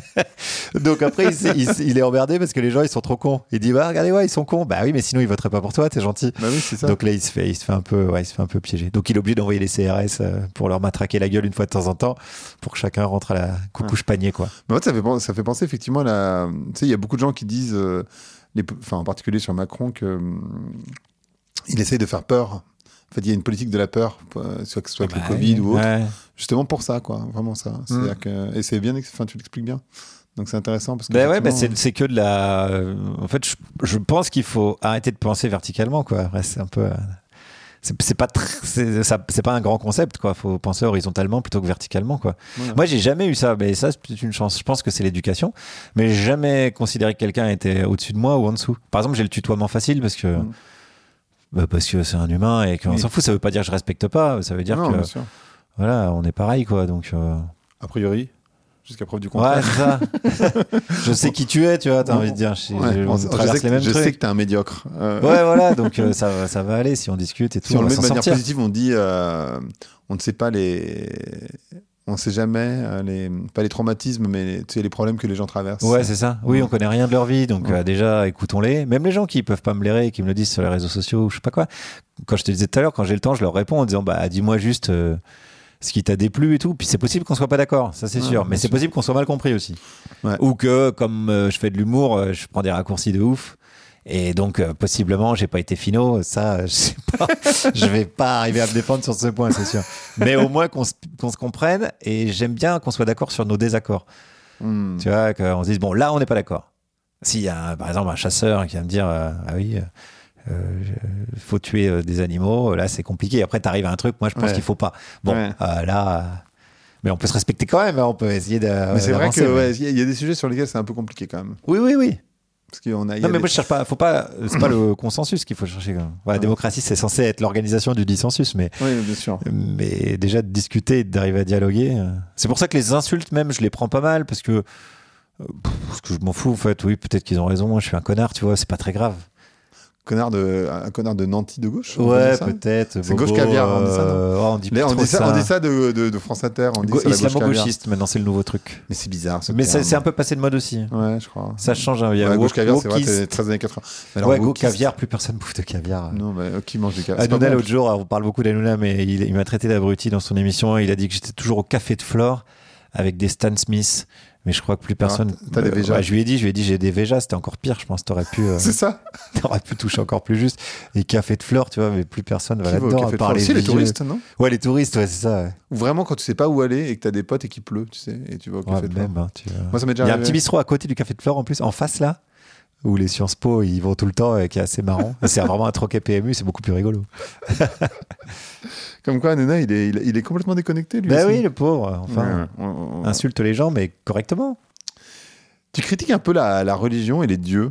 Donc après, il, s'est- il, s'est- il est emmerdé parce que les gens, ils sont trop cons. Il dit, bah regardez, ouais, ils sont cons. Bah oui, mais sinon, ils voteraient pas pour toi, t'es gentil. Bah oui, c'est ça. Donc là, il se fait, il se fait un peu, ouais, il se fait un peu piéger. Donc il est obligé d'envoyer les C R S euh, pour leur matraquer la gueule une fois de temps en temps pour que chacun rentre à la coucouche panier, quoi. Mais en fait, ça fait, pen- ça fait penser effectivement à la. Tu sais, il y a beaucoup de gens qui disent, euh, les, enfin, en particulier sur Macron, que hum, il essaye de faire peur. En fait, il y a une politique de la peur, euh, soit que ce soit avec Bah, le Covid ou autre, ouais. justement pour ça, quoi. Vraiment ça. C'est-à-dire que, et c'est bien, ex- enfin, tu l'expliques bien. Donc c'est intéressant parce que. Ben ouais, ben effectivement, c'est, c'est que de la. euh, En fait, je, je pense qu'il faut arrêter de penser verticalement, quoi. Après, c'est un peu. euh, C'est, c'est pas tr- c'est, ça, c'est pas un grand concept, quoi. Faut penser horizontalement plutôt que verticalement, quoi. voilà. Moi, j'ai jamais eu ça, mais ça, c'est peut-être une chance. Je pense que c'est l'éducation, mais j'ai jamais considéré que quelqu'un était au-dessus de moi ou en dessous. Par exemple, j'ai le tutoiement facile parce que. Mm. Bah parce que c'est un humain et qu'on Oui. s'en fout. Ça veut pas dire que je respecte pas. Ça veut dire Non, que bien sûr. voilà, on est pareil, quoi. Donc. euh, A priori, jusqu'à preuve du contraire. Ouais, c'est ça. Je sais qui tu es, tu vois. T'as envie de dire. Je, Ouais, je- on- on je traverse sais que- les mêmes je trucs. sais que t'es un médiocre. Euh, Ouais, voilà, donc euh, ça, va- ça va aller si on discute et tout. Si on, on le va met de s'en manière sortir. positive, on dit, euh, on ne sait pas les, on ne sait jamais euh, les, pas les traumatismes, mais tu sais, les problèmes que les gens traversent. Ouais, c'est ça. Oui, on connaît rien de leur vie, donc Ouais. euh, déjà, écoutons-les. Même les gens qui peuvent pas me blairer, qui me le disent sur les réseaux sociaux, je sais pas quoi. Quand je te disais tout à l'heure, quand j'ai le temps, je leur réponds en disant, bah, dis-moi juste euh, ce qui t'a déplu et tout. Puis c'est possible qu'on soit pas d'accord, ça c'est Ouais, sûr. bien Mais c'est sûr. possible qu'on soit mal compris aussi. Ouais. Ou que, comme euh, je fais de l'humour, euh, je prends des raccourcis de ouf. Et donc, euh, possiblement, j'ai pas été finaux. Ça, euh, je sais pas. Je vais pas arriver à me défendre sur ce point, c'est sûr. Mais au moins qu'on se, qu'on se comprenne. Et j'aime bien qu'on soit d'accord sur nos désaccords. Hmm. Tu vois, qu'on se dise, bon, là, on n'est pas d'accord. S'il y a, par exemple, un chasseur qui va me dire, euh, ah oui, il euh, faut tuer euh, des animaux, là, c'est compliqué. Après, tu arrives à un truc, moi, je pense Ouais. qu'il faut pas. Bon, Ouais. euh, là. euh, mais on peut se respecter quand même, hein, on peut essayer de. Mais c'est vrai d'avancer, que mais- ouais, il y a des sujets sur lesquels c'est un peu compliqué quand même. Oui, oui, oui. Parce qu'on a, il y Non, a mais des- moi, je cherche pas. Faut pas. C'est pas le consensus qu'il faut chercher. Quand même. Ouais, la Ouais. démocratie, c'est censé être l'organisation du dissensus, mais Oui, bien sûr. mais déjà de discuter, et d'arriver à dialoguer. euh, C'est pour ça que les insultes, même, je les prends pas mal parce que euh, pff, parce que je m'en fous en fait. Oui, peut-être qu'ils ont raison. Moi, je suis un connard, tu vois. C'est pas très grave. Connard de, un connard de nanti de gauche. on Ouais, dit ça peut-être. C'est bobo, gauche caviar, on dit ça, non euh, oh, on dit, Là, plus on, trop dit ça, on dit ça de, de, de France Inter. On dit Go- que c'est la gauche caviar. Islamo-gauchiste, maintenant, c'est le nouveau truc. Mais c'est bizarre. ce Mais c'est terme. c'est un peu passé de mode aussi. Ouais, je crois. Ça change. hein. Il y a Ouais, woke- gauche caviar, c'est vrai, wokiste. c'est treize années quatre-vingts. Mais alors, Ouais, go wokiste- caviar, plus personne bouffe de caviar. Non, mais euh, qui mange du caviar C'est pas Hanouna, bon. l'autre jour, on parle beaucoup d'Hanouna, mais il, il m'a traité d'abruti dans son émission. Il a dit que j'étais toujours au café de Flore avec des Stan Smith. Mais je crois que plus personne. Ah, t'as des Euh, Véjas. ouais, je lui ai dit, je lui ai dit, j'ai des Véjas. C'était encore pire. Je pense. T'aurais pu, euh, C'est ça. t'aurais pu toucher encore plus juste. Et café de Flore, tu vois, mais plus personne va Qui va au là-dedans. café à de part France les Si, les vieux. touristes, non Ouais, les touristes, ouais, c'est ça. Ouais, Ou vraiment quand tu sais pas où aller et que t'as des potes et qu'il pleut, tu sais, et tu vas au café Ouais, de Flore. même. hein, tu vois. Moi, ça m'est déjà Il y a un arrivé. petit bistrot à côté du café de Flore en plus, en face là, où les Sciences Po ils vont tout le temps et qui est assez marrant. C'est vraiment un troquet P M U, c'est beaucoup plus rigolo. Comme quoi, Hanouna, il est, il, est- il est complètement déconnecté, lui. Bah aussi. oui, le pauvre. Enfin, Ouais, ouais, ouais, ouais. insulte les gens, mais correctement. Tu critiques un peu la, la religion et les dieux.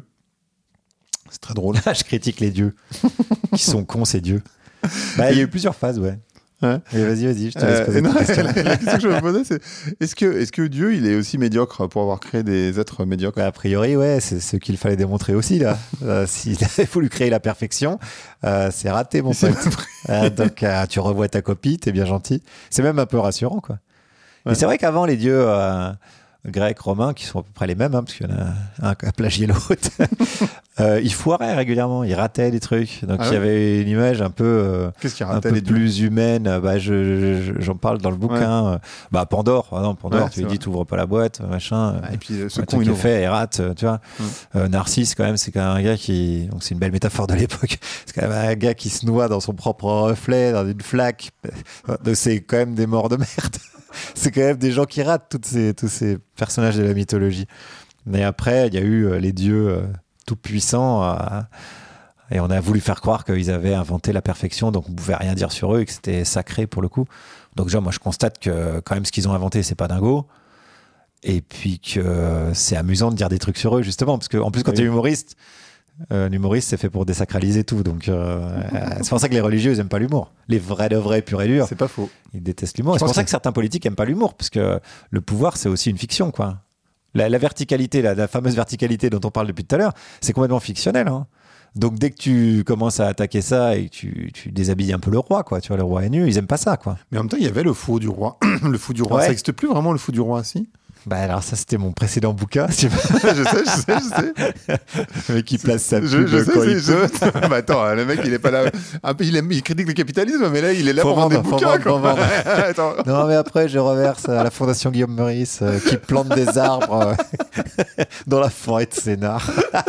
C'est très drôle. Je critique les dieux. Qui sont cons, ces dieux. Bah, il y a eu plusieurs phases, ouais. Ouais. Et vas-y, vas-y, je te laisse Euh, poser non, ta question. la, la question que je me posais, c'est est-ce que, est-ce que Dieu, il est aussi médiocre pour avoir créé des êtres médiocres Bah, a priori, ouais, c'est ce qu'il fallait démontrer aussi, là. Euh, S'il avait voulu créer la perfection, euh, c'est raté, mon C'est pote. Euh, donc, euh, tu revois ta copie, t'es bien gentil. C'est même un peu rassurant, quoi. Ouais. Et c'est vrai qu'avant, les dieux euh, grecs, romains, qui sont à peu près les mêmes, hein, parce qu'il y en a un qui a plagié l'autre, euh, ils foiraient régulièrement, ils rataient des trucs. Donc, Ah il y ouais avait une image un peu... euh, Qu'est-ce qui un ratait peu les dieux plus humaine, bah, je, je- j'en parle dans le bouquin. Bah, Pandore, ah non, Pandore, Ouais, tu c'est lui dis, vrai. t'ouvres pas la boîte, machin. Ah, et puis euh, ce Le con, truc il est ouvre. fait et rate, euh, tu vois. Mm. Euh, Narcisse, quand même, c'est quand même un gars qui. Donc, c'est une belle métaphore de l'époque. C'est quand même un gars qui se noie dans son propre reflet, dans une flaque. Donc, c'est quand même des morts de merde. c'est quand même des gens qui ratent toutes ces, tous ces personnages de la mythologie. Mais après, il y a eu euh, les dieux euh, tout-puissants euh, et on a voulu faire croire qu'ils avaient inventé la perfection, donc on ne pouvait rien dire sur eux et que c'était sacré pour le coup. Donc déjà, moi, je constate que quand même ce qu'ils ont inventé, c'est pas dingo. Et puis que c'est amusant de dire des trucs sur eux, justement, parce qu'en plus, quand oui. tu es humoriste, euh, l'humoriste, c'est fait pour désacraliser tout. Donc, euh, c'est pour ça que les religieux, ils n'aiment pas l'humour. Les vrais de vrais, purs et durs. C'est pas faux. Ils détestent l'humour. Et c'est pour ça que certains politiques n'aiment pas l'humour, parce que le pouvoir, c'est aussi une fiction, quoi. La, la verticalité, la, la fameuse verticalité dont on parle depuis tout à l'heure, c'est complètement fictionnel, hein. Donc dès que tu commences à attaquer ça et que tu, tu déshabilles un peu le roi, quoi, tu vois, le roi est nu, ils aiment pas ça, quoi. Mais en même temps, il y avait le fou du roi. Le fou du roi, ouais. Ça n'existe plus vraiment, le fou du roi, si? Bah alors ça, c'était mon précédent bouquin. je sais, je sais, je sais. Le mec qui place sa pub je, je sais, quand il je... peut. bah attends, le mec, il est pas là. Un peu, il, aime, il critique le capitalisme, mais là, il est là faut pour vendre des bouquins. Vendre, quoi. Attends. Non, mais après, je reverse à la Fondation Guillaume Meurice euh, qui plante des arbres euh, dans la forêt de Sénart.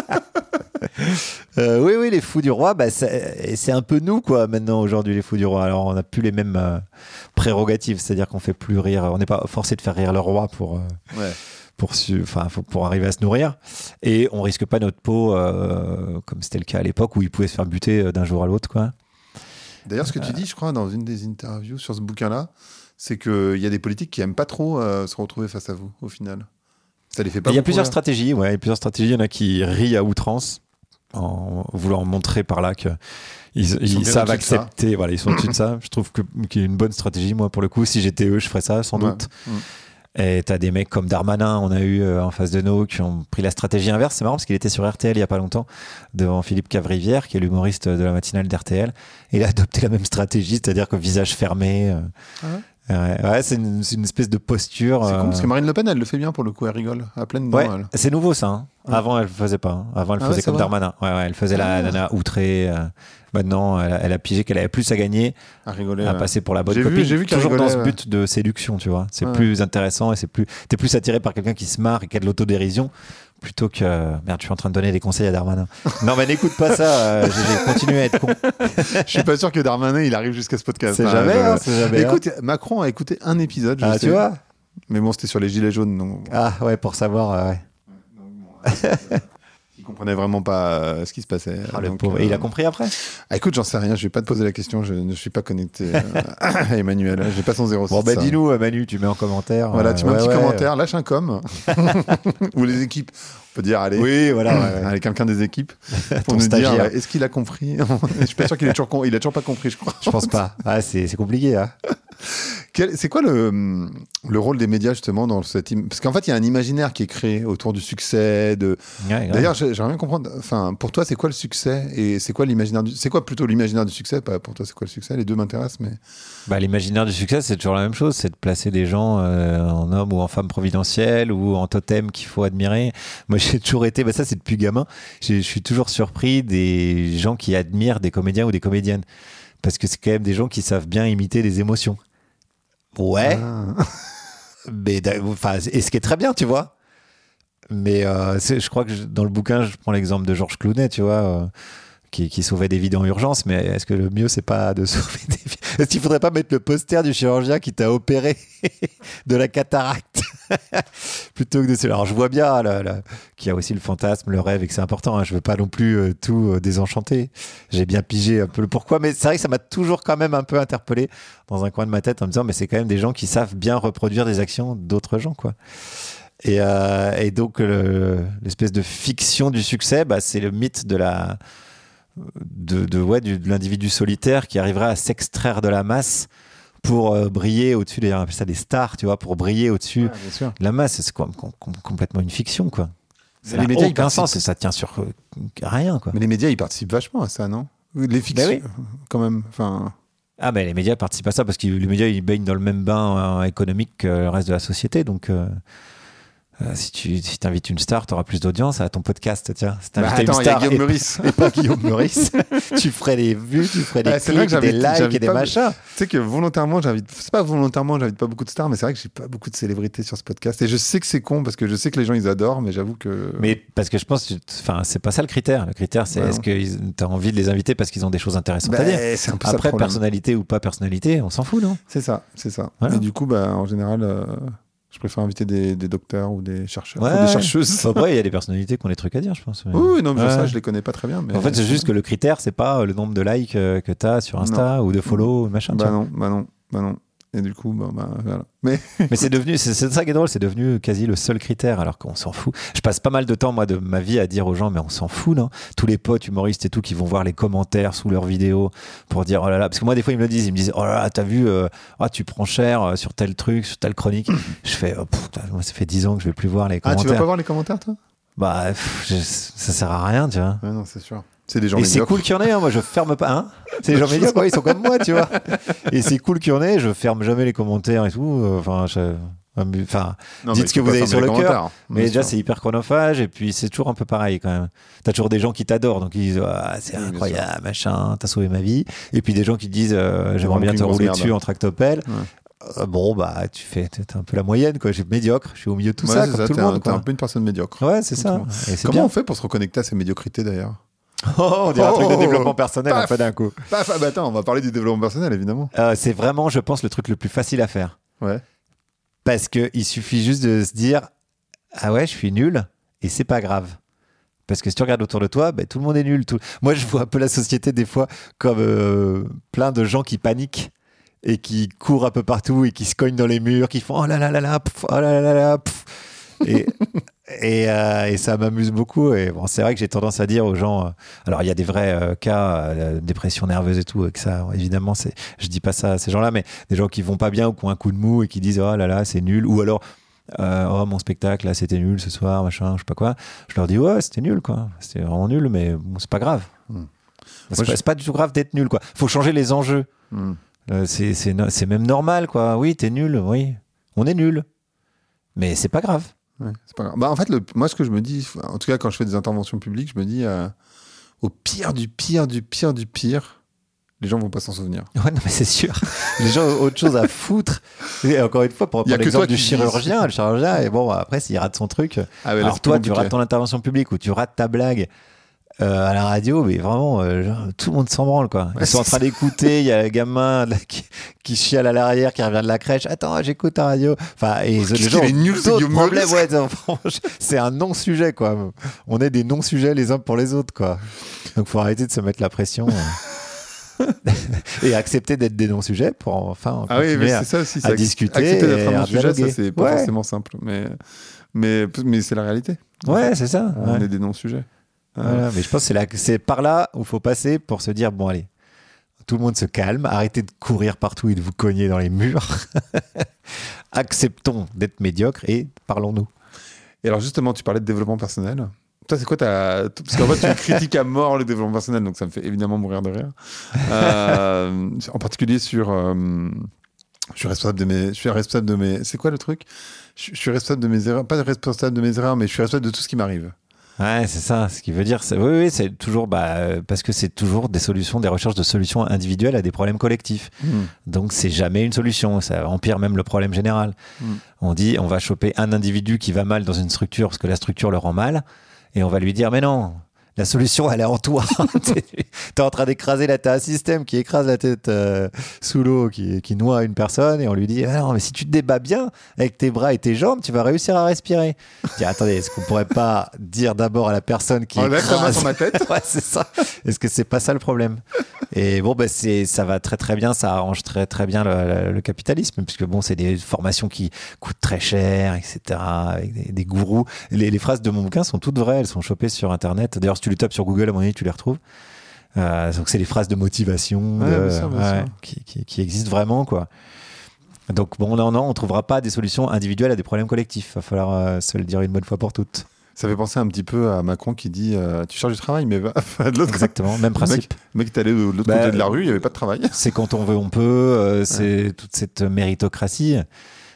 Euh, oui, oui, les fous du roi, bah, c'est, c'est un peu nous, quoi, maintenant, aujourd'hui, les fous du roi. Alors, on n'a plus les mêmes euh, prérogatives, c'est-à-dire qu'on fait plus rire, on n'est pas forcé de faire rire le roi pour, euh, ouais. pour, su, pour arriver à se nourrir. Et on risque pas notre peau, euh, comme c'était le cas à l'époque, où il pouvait se faire buter d'un jour à l'autre, quoi. D'ailleurs, ce que euh... tu dis, je crois, dans une des interviews sur ce bouquin-là, c'est qu'il y a des politiques qui n'aiment pas trop euh, se retrouver face à vous, au final. Ça les fait pas. Il y a plusieurs stratégies, ouais, il y a plusieurs stratégies. Il y en a qui rient à outrance, en voulant montrer par là qu'ils ils, ils savent accepter, voilà, ils sont au-dessus de ça. Je trouve que, qu'il y a une bonne stratégie, moi, pour le coup. Si j'étais eux, je ferais ça, sans ouais. doute. Mmh. Et t'as des mecs comme Darmanin, on a eu euh, en face de nous, qui ont pris la stratégie inverse. C'est marrant parce qu'il était sur R T L il y a pas longtemps, devant Philippe Cavrivière, qui est l'humoriste de la matinale d'R T L. Et il a adopté la même stratégie, c'est-à-dire que visage fermé. Euh, ah ouais. Ouais, ouais, c'est, une, c'est une espèce de posture. C'est euh... con parce que Marine Le Pen, elle le fait bien pour le coup, elle rigole à pleine dents. Ouais, elle. C'est nouveau ça. Hein. Ouais. Avant, elle le faisait pas. Hein. Avant, elle ah faisait ouais, comme Darmanin. Ouais, ouais, elle faisait ah. la nana outrée. Euh... Maintenant, elle a, elle a pigé qu'elle avait plus à gagner, à rigoler, à ouais. passer pour la bonne j'ai copine. Vu, j'ai vu Toujours rigolait, dans ce ouais. but de séduction, tu vois. C'est ouais. plus intéressant et c'est plus. T'es plus attiré par quelqu'un qui se marre et qui a de l'autodérision. Plutôt que... Merde, je suis en train de donner des conseils à Darmanin. Non, mais n'écoute pas ça, euh, j'ai continué à être con. Je suis pas sûr que Darmanin, il arrive jusqu'à ce podcast. C'est hein, jamais, hein, c'est jamais. Écoute, hein. Macron a écouté un épisode, je ah, sais. tu vois. Mais bon, c'était sur les gilets jaunes. Donc... Ah, ouais, pour savoir, euh, ouais. Il comprenait vraiment pas euh, ce qui se passait. Ah, le donc, pauvre. Euh... Et il a compris après ah, écoute, j'en sais rien, je vais pas te poser la question, je ne suis pas connecté euh, à Emmanuel, j'ai pas son zéro six. Bon, bah dis-nous, Manu, tu mets en commentaire. Voilà, euh, tu mets ouais, un petit ouais, commentaire, ouais. lâche un com. Ou les équipes, on peut dire, allez. Oui, voilà. Ouais. Allez, quelqu'un des équipes. Pour nous stagiaire. Dire, est-ce qu'il a compris? Je suis pas sûr qu'il ait toujours, con... il a toujours pas compris, je crois. Je pense pas. Ah, c'est, c'est compliqué, hein. Quel, c'est quoi le, le rôle des médias justement dans cette im... parce qu'en fait il y a un imaginaire qui est créé autour du succès de... ouais, d'ailleurs j'aimerais bien comprendre, enfin pour toi c'est quoi le succès et c'est quoi l'imaginaire du... c'est quoi plutôt l'imaginaire du succès, pas pour toi c'est quoi le succès, les deux m'intéressent mais... Bah, l'imaginaire du succès c'est toujours la même chose, c'est de placer des gens euh, en hommes ou en femmes providentielles ou en totem qu'il faut admirer. Moi j'ai toujours été, bah ça c'est depuis gamin, je suis toujours surpris des gens qui admirent des comédiens ou des comédiennes parce que c'est quand même des gens qui savent bien imiter des émotions. Ouais, ah. mais enfin, et ce qui est très bien, tu vois. Mais euh, c'est, je crois que je, dans le bouquin, je prends l'exemple de Georges Clooney, tu vois, euh, qui, qui sauvait des vies dans l'urgence. Mais est-ce que le mieux, c'est pas de sauver des vies? Est-ce qu'il faudrait pas mettre le poster du chirurgien qui t'a opéré de la cataracte plutôt que de celui-là? Alors je vois bien là, là, qu'il y a aussi le fantasme, le rêve et que c'est important. Hein. Je veux pas non plus euh, tout euh, désenchanter. J'ai bien pigé un peu le pourquoi, mais c'est vrai que ça m'a toujours quand même un peu interpellé dans un coin de ma tête en me disant mais c'est quand même des gens qui savent bien reproduire des actions d'autres gens, quoi. Et, euh, et donc le, l'espèce de fiction du succès, bah, c'est le mythe de la de, de, ouais, du, de l'individu solitaire qui arriverait à s'extraire de la masse pour euh, briller au-dessus, d'ailleurs on appelle ça des stars, tu vois, pour briller au-dessus ouais, de la masse. C'est com- com- complètement une fiction, quoi. Ça n'a aucun participent... sens et ça tient sur euh, rien, quoi. Mais les médias, ils participent vachement à ça, non? Les fictions, ben oui. Quand même. Enfin... Ah ben les médias participent à ça parce que les médias, ils baignent dans le même bain euh, économique que le reste de la société, donc... Euh... Euh, si tu si invites une star, tu auras plus d'audience à ton podcast. Tiens, si Bah, t'invitais attends, une il y a star Guillaume et, Meurice. et pas Guillaume Meurice, tu ferais des vues, tu ferais des Ouais, c'est vrai clics, que des j'invite- likes et j'invite des pas- machins. Tu sais que volontairement, j'invite. C'est pas volontairement, j'invite pas beaucoup de stars, mais c'est vrai que j'ai pas beaucoup de célébrités sur ce podcast. Et je sais que c'est con parce que je sais que les gens ils adorent, mais j'avoue que. Mais parce que je pense, que tu- enfin, c'est pas ça le critère. Le critère, c'est Ouais, est-ce que tu as envie de les inviter parce qu'ils ont des choses intéressantes à Bah, dire. c'est un peu ça le Après, problème. personnalité ou pas personnalité, on s'en fout, non? C'est ça, c'est ça. Voilà. Et du coup, bah, en général, euh, je préfère inviter des, des docteurs ou des chercheurs Ouais, ou des ouais. chercheuses. Après, il y a des personnalités qui ont des trucs à dire, je pense. mais- Oui, oui, non, mais Ouais. ça, je les connais pas très bien. Mais... En fait, c'est juste que le critère, c'est pas le nombre de likes euh, que tu as sur Insta ou de follow, machin. tu Bah vois. non, bah non, bah non. Et du coup, bah, bah voilà. Mais Mais c'est devenu, c'est c'est ça qui est drôle, c'est devenu quasi le seul critère, alors qu'on s'en fout. Je passe pas mal de temps, moi, de ma vie à dire aux gens, mais on s'en fout, non? Tous les potes humoristes et tout qui vont voir les commentaires sous leurs vidéos pour dire, oh là là, parce que moi, des fois, ils me le disent, ils me disent, oh là là, t'as vu, euh, ah, tu prends cher euh, sur tel truc, sur telle chronique. Je fais, oh, pff, moi, ça fait dix ans que je vais plus voir les ah, tu commentaires. vas pas voir les commentaires, toi? Bah, pff, je- ça sert à rien, tu vois. Ouais, non, c'est sûr. C'est des gens Et c'est médiocres. cool qu'il y en ait, hein, moi je ferme pas. Hein, c'est les gens médiocres, ouais, ils sont comme moi, tu vois. Et c'est cool qu'il y en ait, je ferme jamais les commentaires et tout. euh, Enfin, je- enfin, Non, dites mais ce tu que peux vous pas avez sur fermer le les cœur. commentaires, Mais bien déjà, sûr. c'est hyper chronophage et puis c'est toujours un peu pareil quand même. T'as toujours des gens qui t'adorent, donc ils disent ah, c'est Oui, bien incroyable, machin, t'as sauvé ma vie. Et puis des gens qui disent euh, j'aimerais Vraiment bien qu'une te grosse rouler merde. dessus en tractopelle. Ouais. Euh, bon, bah, tu fais, t'es un peu la moyenne, quoi. Je suis médiocre, je suis au milieu de tout Ouais, ça, c'est comme ça, tout t'es le un- monde, t'es un quoi. peu une personne médiocre. Ouais, c'est ça. Et c'est Comment bien. on fait pour se reconnecter à ces médiocrités d'ailleurs? Oh, on dirait un truc de Oh, développement personnel, paf. un peu d'un coup. Paf, ah bah attends, on va parler du développement personnel évidemment. Euh, c'est vraiment, je pense, le truc le plus facile à faire. Ouais. Parce qu'il suffit juste de se dire ah ouais, je suis nul et c'est pas grave. Parce que si tu regardes autour de toi, ben, tout le monde est nul. Tout... Moi, je vois un peu la société des fois comme euh, plein de gens qui paniquent et qui courent un peu partout et qui se cognent dans les murs, qui font oh là là là là, pff, oh là là là là. Pff. Et, et, euh, et ça m'amuse beaucoup. Et bon, c'est vrai que j'ai tendance à dire aux gens. Euh, alors, il y a des vrais euh, cas, euh, dépression nerveuse et tout, et que ça, évidemment, c'est, je dis pas ça à ces gens-là, mais des gens qui vont pas bien ou qui ont un coup de mou et qui disent oh là là, c'est nul. Ou alors, euh, oh mon spectacle, là, c'était nul ce soir, machin, je sais pas quoi. Je leur dis ouais, c'était nul, quoi. C'était vraiment nul, mais bon, c'est pas grave. Hmm. C'est, Moi, pas, je- c'est pas du tout grave d'être nul, quoi. Faut changer les enjeux. Hmm. Euh, c'est, c'est, no- c'est même normal, quoi. Oui, t'es nul, oui. On est nul. Mais c'est pas grave. Ouais, c'est pas grave. Bah, en fait, le, moi, ce que je me dis, en tout cas, quand je fais des interventions publiques, je me dis, euh, au pire du pire du pire du pire, les gens vont pas s'en souvenir. Ouais, non, mais c'est sûr. Les gens ont autre chose à foutre. Et encore une fois, pour Il y a prendre que l'exemple toi du qui- chirurgien, le chirurgien, et bon, après, s'il rate son truc. Ah ouais, là, Alors, c'est toi, plus tu compliqué. rates ton intervention publique ou tu rates ta blague euh, à la radio, mais vraiment, euh, genre, tout le monde s'en branle, quoi. Ils Ouais, sont en c'est train d'écouter, il y a le gamin là, qui, qui chiale à l'arrière, qui revient de la crèche. Attends, j'écoute ta radio. Enfin, et les Qu'est-ce gens qu'il est ont nul, ce d'autres Guillaume problèmes. Meurice. Ouais, non, franchement, c'est un non-sujet, quoi. On est des non-sujets les uns pour les autres, quoi. Donc, faut arrêter de se mettre la pression. euh. Et accepter d'être des non-sujets pour enfin Ah oui, continuer mais à- c'est ça aussi. à c'est discuter Accepter et d'être un à non-sujet, dialoguer. ça, c'est pas Ouais. forcément simple. Mais, mais, mais c'est la réalité. Ouais, c'est ça. On ouais. est des non-sujets. Euh, Voilà, mais je pense que c'est, là, c'est par là où il faut passer pour se dire bon, allez, tout le monde se calme, arrêtez de courir partout et de vous cogner dans les murs. Acceptons d'être médiocres et parlons-nous. Et alors, justement, tu parlais de développement personnel. Toi, c'est quoi ta. Parce qu'en fait, tu critiques à mort le développement personnel, donc ça me fait évidemment mourir de rire. Euh, en particulier sur. euh, je suis responsable de mes. Je suis responsable de mes. C'est quoi le truc? je, je suis responsable de mes erreurs. Pas responsable de mes erreurs, mais je suis responsable de tout ce qui m'arrive. Ouais, c'est ça. Ce qui veut dire, c'est, oui, oui, c'est toujours, bah, euh, parce que c'est toujours des solutions, des recherches de solutions individuelles à des problèmes collectifs. Mmh. Donc, c'est jamais une solution. Ça empire même le problème général. Mm. On dit, on va choper un individu qui va mal dans une structure parce que la structure le rend mal, et on va lui dire, mais non, la solution, elle est en toi. T'es en train d'écraser là, t'as un système qui écrase la tête euh, sous l'eau, qui, qui noie une personne, et on lui dit, ah non, mais si tu te débats bien avec tes bras et tes jambes, tu vas réussir à respirer. Je dis, attendez, est-ce qu'on pourrait pas dire d'abord à la personne qui Enlève ta main écrase sur ma tête. Ouais, c'est ça. Est-ce que c'est pas ça le problème? Et bon, bah, c'est, ça va très très bien, ça arrange très très bien le, le, le capitalisme, puisque bon, c'est des formations qui coûtent très cher, et cetera, avec des, des gourous. Les, les phrases de mon bouquin sont toutes vraies, elles sont chopées sur Internet. D'ailleurs, si tu les tapes sur Google, à mon avis, tu les retrouves. Euh, donc, c'est des phrases de motivation Ouais, de- bien sûr, bien ouais, sûr. qui, qui, qui existent vraiment, quoi. Donc, bon, non, non, on trouvera pas des solutions individuelles à des problèmes collectifs. Il va falloir euh, se le dire une bonne fois pour toutes. Ça fait penser un petit peu à Macron qui dit euh, tu cherches du travail, mais va de l'autre côté. Exactement, même Le principe. mec, le mec est allé de l'autre Bah, côté de la rue, il n'y avait pas de travail. C'est quand on veut, on peut. euh, c'est toute cette méritocratie.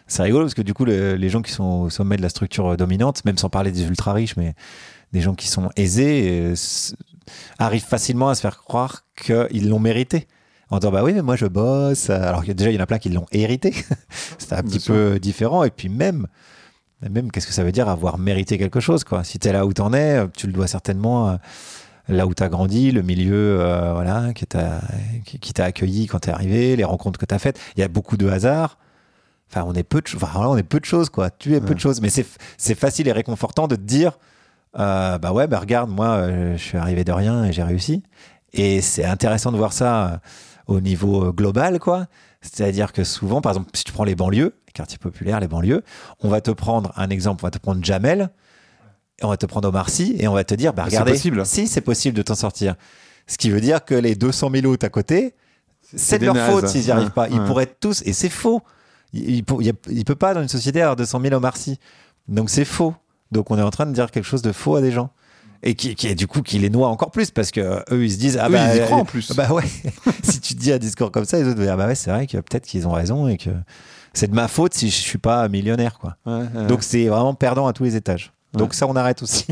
C'est rigolo parce que du coup, le, les gens qui sont au sommet de la structure dominante, même sans parler des ultra riches, mais des gens qui sont aisés, euh, s- arrivent facilement à se faire croire qu'ils l'ont mérité. En disant, bah oui, mais moi je bosse. Alors que déjà, il y en a plein qui l'ont hérité. C'est un Bien petit sûr. peu différent. Et puis même, même qu'est-ce que ça veut dire avoir mérité quelque chose, quoi. Si t'es là où t'en es, tu le dois certainement à là où t'as grandi, le milieu euh, voilà, qui t'a, qui, qui t'a accueilli quand t'es arrivé, les rencontres que t'as faites. Il y a beaucoup de hasard. Enfin, on est peu de, cho- enfin, voilà, on est peu de choses, quoi. Tu es peu Ouais. de choses. Mais c'est, c'est facile et réconfortant de te dire, euh, bah ouais, bah regarde, moi, euh, je suis arrivé de rien et j'ai réussi. Et c'est intéressant de voir ça euh, au niveau euh, global, quoi. C'est-à-dire que souvent, par exemple, si tu prends les banlieues, les quartiers populaires, les banlieues, on va te prendre un exemple, on va te prendre Jamel, et on va te prendre Omar Sy, et on va te dire, bah C'est regardez, possible. si c'est possible de t'en sortir. Ce qui veut dire que les deux cent mille autres à côté, c'est de des leur nazes. faute s'ils n'y arrivent Ouais, pas. Ils ouais. pourraient être tous, et c'est faux. Il, il, pour- il y a- il peut pas dans une société avoir deux cent mille Omar Sy. Donc c'est faux. Donc on est en train de dire quelque chose de faux à des gens. Et qui, qui est du coup qui les noie encore plus parce que euh, eux ils se disent ah Eux, bah ils y croient en euh, plus. bah ouais si tu te dis un discours comme ça les autres vont dire ah bah ouais c'est vrai que peut-être qu'ils ont raison et que c'est de ma faute si je suis pas millionnaire quoi. Ouais, ouais. Donc c'est vraiment perdant à tous les étages. Ouais. Donc ça on arrête aussi.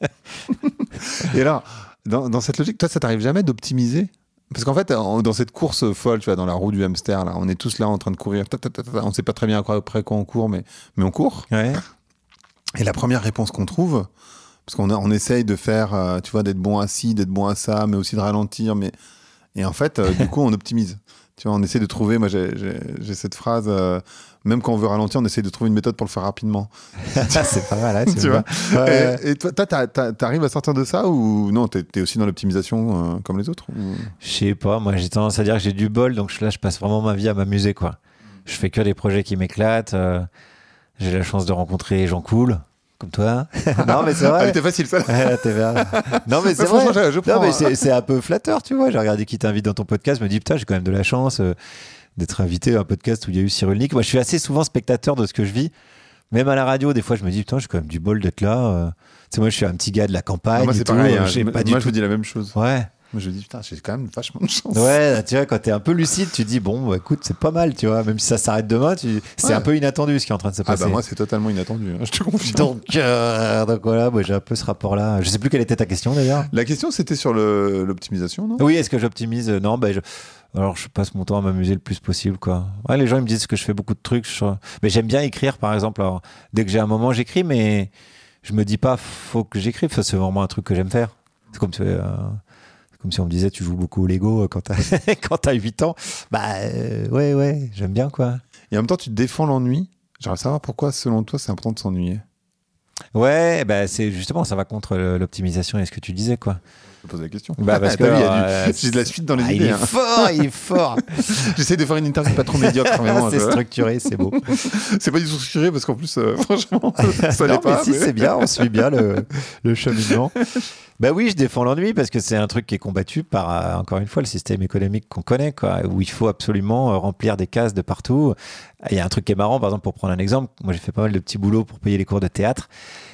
Et alors, dans, dans cette logique, toi, ça t'arrive jamais d'optimiser? Parce qu'en fait, en- dans cette course folle, tu vois, dans la roue du hamster, là, on est tous là en train de courir. Ta, ta, ta, ta, ta. On sait pas très bien après, après quand on court, mais, mais on court. Ouais. Et la première réponse qu'on trouve, parce qu'on a- on essaye de faire, euh, tu vois, d'être bon à ci, d'être bon à ça, mais aussi de ralentir. Mais... Et en fait, euh, du coup, on optimise. Tu vois, on essaie de trouver, moi j'ai, j'ai, j'ai cette phrase, euh, même quand on veut ralentir, on essaie de trouver une méthode pour le faire rapidement. C'est pas mal hein, c'est Tu vois. bien. Ouais. Et, et toi, toi, t'as- t'as- t'arrives à sortir de ça ou non, t'es, t'es aussi dans l'optimisation euh, comme les autres ou... Je sais pas, moi j'ai tendance à dire que j'ai du bol, donc je- là je passe vraiment ma vie à m'amuser quoi. Je fais que des projets qui m'éclatent, euh, j'ai la chance de rencontrer des gens cool, comme toi. Non mais c'est Ah, vrai. mais t'es facile, ça. Ouais, là, t'es bien. Non mais c'est Mais vrai. franchement, je, je prends, Non mais hein. c'est, c'est un peu flatteur, tu vois. J'ai regardé qui t'invite dans ton podcast, je me dis putain j'ai quand même de la chance euh, d'être invité à un podcast où il y a eu Cyrulnik. Moi je suis assez souvent spectateur de ce que je vis. Même à la radio, des fois, je me dis, putain, j'ai quand même du bol d'être là. euh. Tu sais, moi, je suis un petit gars de la campagne. Ah, moi, et c'est tout, pareil. euh, hein. j'ai Moi, pas du je tout. me dis la même chose. Ouais. Moi, je me dis, putain, j'ai quand même vachement de chance. Ouais, tu vois, quand t'es un peu lucide, tu te dis, bon, bah, écoute, c'est pas mal, tu vois. Même si ça s'arrête demain, tu... c'est Ouais. un peu inattendu ce qui est en train de se Ah passer. bah moi, c'est totalement inattendu. hein, Je te confirme. donc, euh, donc voilà, moi, j'ai un peu ce rapport-là. Je sais plus quelle était ta question d'ailleurs. La question, c'était sur le, l'optimisation, non? Oui, est-ce que j'optimise Non, bah, je... alors je passe mon temps à m'amuser le plus possible, quoi. Ouais, les gens ils me disent que je fais beaucoup de trucs, je... mais j'aime bien écrire, par exemple. Alors, dès que j'ai un moment, j'écris, mais je me dis pas, faut que j'écrive. Ça, c'est vraiment un truc que j'aime faire. C'est comme, euh, c'est comme si on me disait, tu joues beaucoup au Lego euh, quand t'as quand t'as huit ans. Bah euh, ouais, ouais, j'aime bien, quoi. Et en même temps, tu défends l'ennui. J'aimerais savoir pourquoi, selon toi, c'est important de s'ennuyer. Ouais, bah c'est justement, ça va contre le- l'optimisation et ce que tu disais, quoi. Je pose la question. Bah parce que T'as vu, il y a euh, du- j'ai de la suite dans les ah, il idées. est hein. fort, il est fort. J'essaie de faire une interview pas trop médiocre, vraiment. c'est tu vois. structuré, c'est beau. C'est pas du tout structuré parce qu'en plus, euh, franchement, ça non, l'est pas. mais si, mais- c'est bien, on suit bien le, le cheminement. Bah oui, je défends l'ennui parce que c'est un truc qui est combattu par, euh, encore une fois, le système économique qu'on connaît, quoi, où il faut absolument euh, remplir des cases de partout. Il y a un truc qui est marrant, par exemple, pour prendre un exemple, moi j'ai fait pas mal de petits boulots pour payer les cours de théâtre.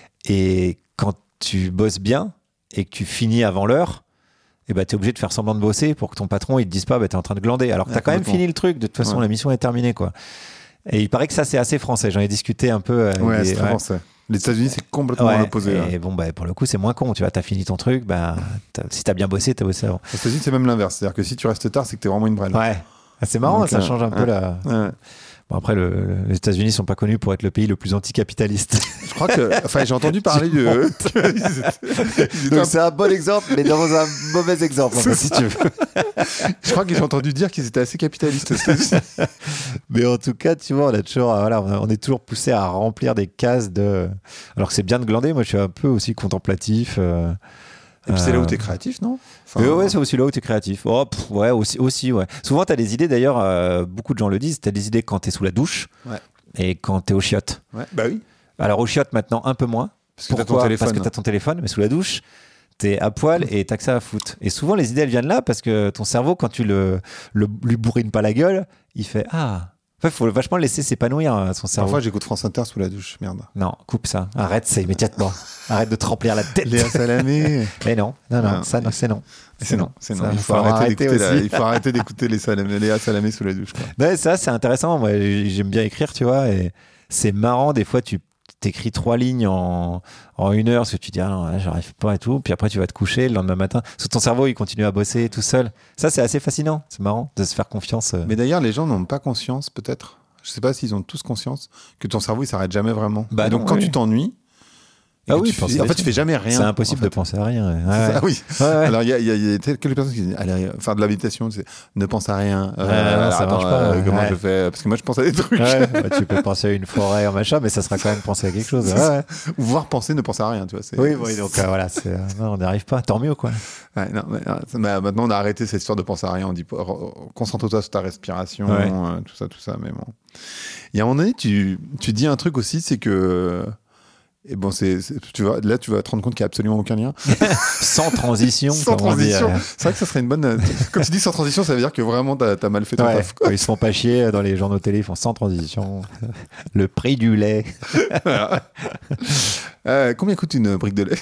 Et quand tu bosses bien et que tu finis avant l'heure, eh ben, tu es obligé de faire semblant de bosser pour que ton patron il te dise pas bah, tu es en train de glander. Alors que tu as Ouais, quand même complètement. fini le truc, de toute façon Ouais. la mission est terminée, quoi. Et il paraît que ça c'est assez français, j'en ai discuté un peu. avec Ouais, des- c'est très ouais. français. Les États-Unis, c'est complètement Ouais, l'opposé. hein. et bon, bah, pour le coup, c'est moins con. Tu vois, t'as fini ton truc, bah, t'as- si t'as bien bossé, t'as bossé avant. Aux États-Unis, c'est même l'inverse. C'est-à-dire que si tu restes tard, c'est que t'es vraiment une brêle. Ouais. Ah, c'est marrant, Donc, ça euh, change un peu ouais. la. Ouais. Bon, après, le, le- les États-Unis sont pas connus pour être le pays le plus anticapitaliste. Je crois que. Enfin, j'ai entendu parler de. Ils étaient Donc, un- c'est un bon exemple, mais dans un mauvais exemple, en fait, si tu veux. Je crois que j'ai entendu dire qu'ils étaient assez capitalistes aux États-Unis. Mais en tout cas, tu vois, on a toujours, euh, voilà, on a- on est toujours poussé à remplir des cases de. Alors que c'est bien de glander. Moi, je suis un peu aussi contemplatif. euh, Et puis c'est là où euh, t'es créatif, non? Enfin, Euh, ouais, c'est aussi là où tu es créatif. Oh, pff, ouais, aussi, aussi, ouais. Souvent, tu as des idées, d'ailleurs, euh, beaucoup de gens le disent, tu as des idées quand tu es sous la douche Ouais. et quand tu es aux chiottes. ouais. Bah oui. Alors, aux chiottes, maintenant, un peu moins. Parce que t'as ton Pourquoi téléphone. Parce que tu as ton téléphone, mais sous la douche, tu es à poil et tu que ça à foutre. Et souvent, les idées, elles viennent là parce que ton cerveau, quand tu le, le, lui bourrines pas la gueule, il fait Ah, Il faut vachement le laisser s'épanouir, hein, son cerveau. Parfois, j'écoute France Inter sous la douche, merde. Non, coupe ça. Arrête ça immédiatement. Arrête de te remplir la tête. Léa Salamé. Mais non, non, non, Ah, ça, non, c'est non. C'est non, c'est non. Ça, Il faut, faut arrêter arrêter d'écouter la- aussi. il faut arrêter d'écouter les Salamé, Léa Salamé sous la douche. Quoi. Ouais, ça, c'est intéressant. Moi, j'aime bien écrire, tu vois, et c'est marrant. Des fois, tu t'écris trois lignes en, en une heure, parce que tu dis, ah non, là, j'arrive pas et tout. Puis après, tu vas te coucher le lendemain matin. Parce que ton cerveau, il continue à bosser tout seul. Ça, c'est assez fascinant. C'est marrant de se faire confiance. Mais d'ailleurs, les gens n'ont pas conscience, peut-être. Je sais pas s'ils ont tous conscience que ton cerveau, il s'arrête jamais vraiment. Bah Et donc, non, quand oui. tu t'ennuies, et Ah que oui, tu, penser en fait, là-dessus. tu fais jamais rien. C'est impossible en fait. de penser à rien. Ouais. C'est Ouais, ça, oui. ouais, ouais. Alors, il y a, il y a- il y a quelques personnes qui disent, allez, faire de la méditation, c'est ne pense à rien. Euh, Ouais, non, alors, ça attends, marche pas, euh, ouais. comment Ouais. je fais Parce que moi, je pense à des trucs. Ouais, bah, tu peux penser à une forêt, un machin, mais ça sera quand même penser à quelque chose. Ouais, ouais. Ou voir penser, ne penser à rien, tu vois. c'est- Oui, oui, donc euh, voilà, c'est, euh, non, on n'y arrive pas. Tant mieux, quoi. Ouais, non, mais, euh, ça- bah, maintenant, on a arrêté cette histoire de penser à rien. On dit, re- concentre-toi sur ta respiration, Ouais. euh, tout ça, tout ça. Mais bon. Et à un moment donné, tu, tu dis un truc aussi, c'est que. Et bon, c'est, c'est- tu vois, là, tu vas te rendre compte qu'il n'y a absolument aucun lien. Sans transition. Sans comme on dit, transition. euh, C'est vrai que ça serait une bonne. euh, Quand tu dis sans transition, ça veut dire que vraiment, t'as, t'as mal fait ton Ouais, taf. quoi. ils se font pas chier dans les journaux télé, ils font sans transition. Le prix du lait. Voilà. Euh, combien coûte une brique de lait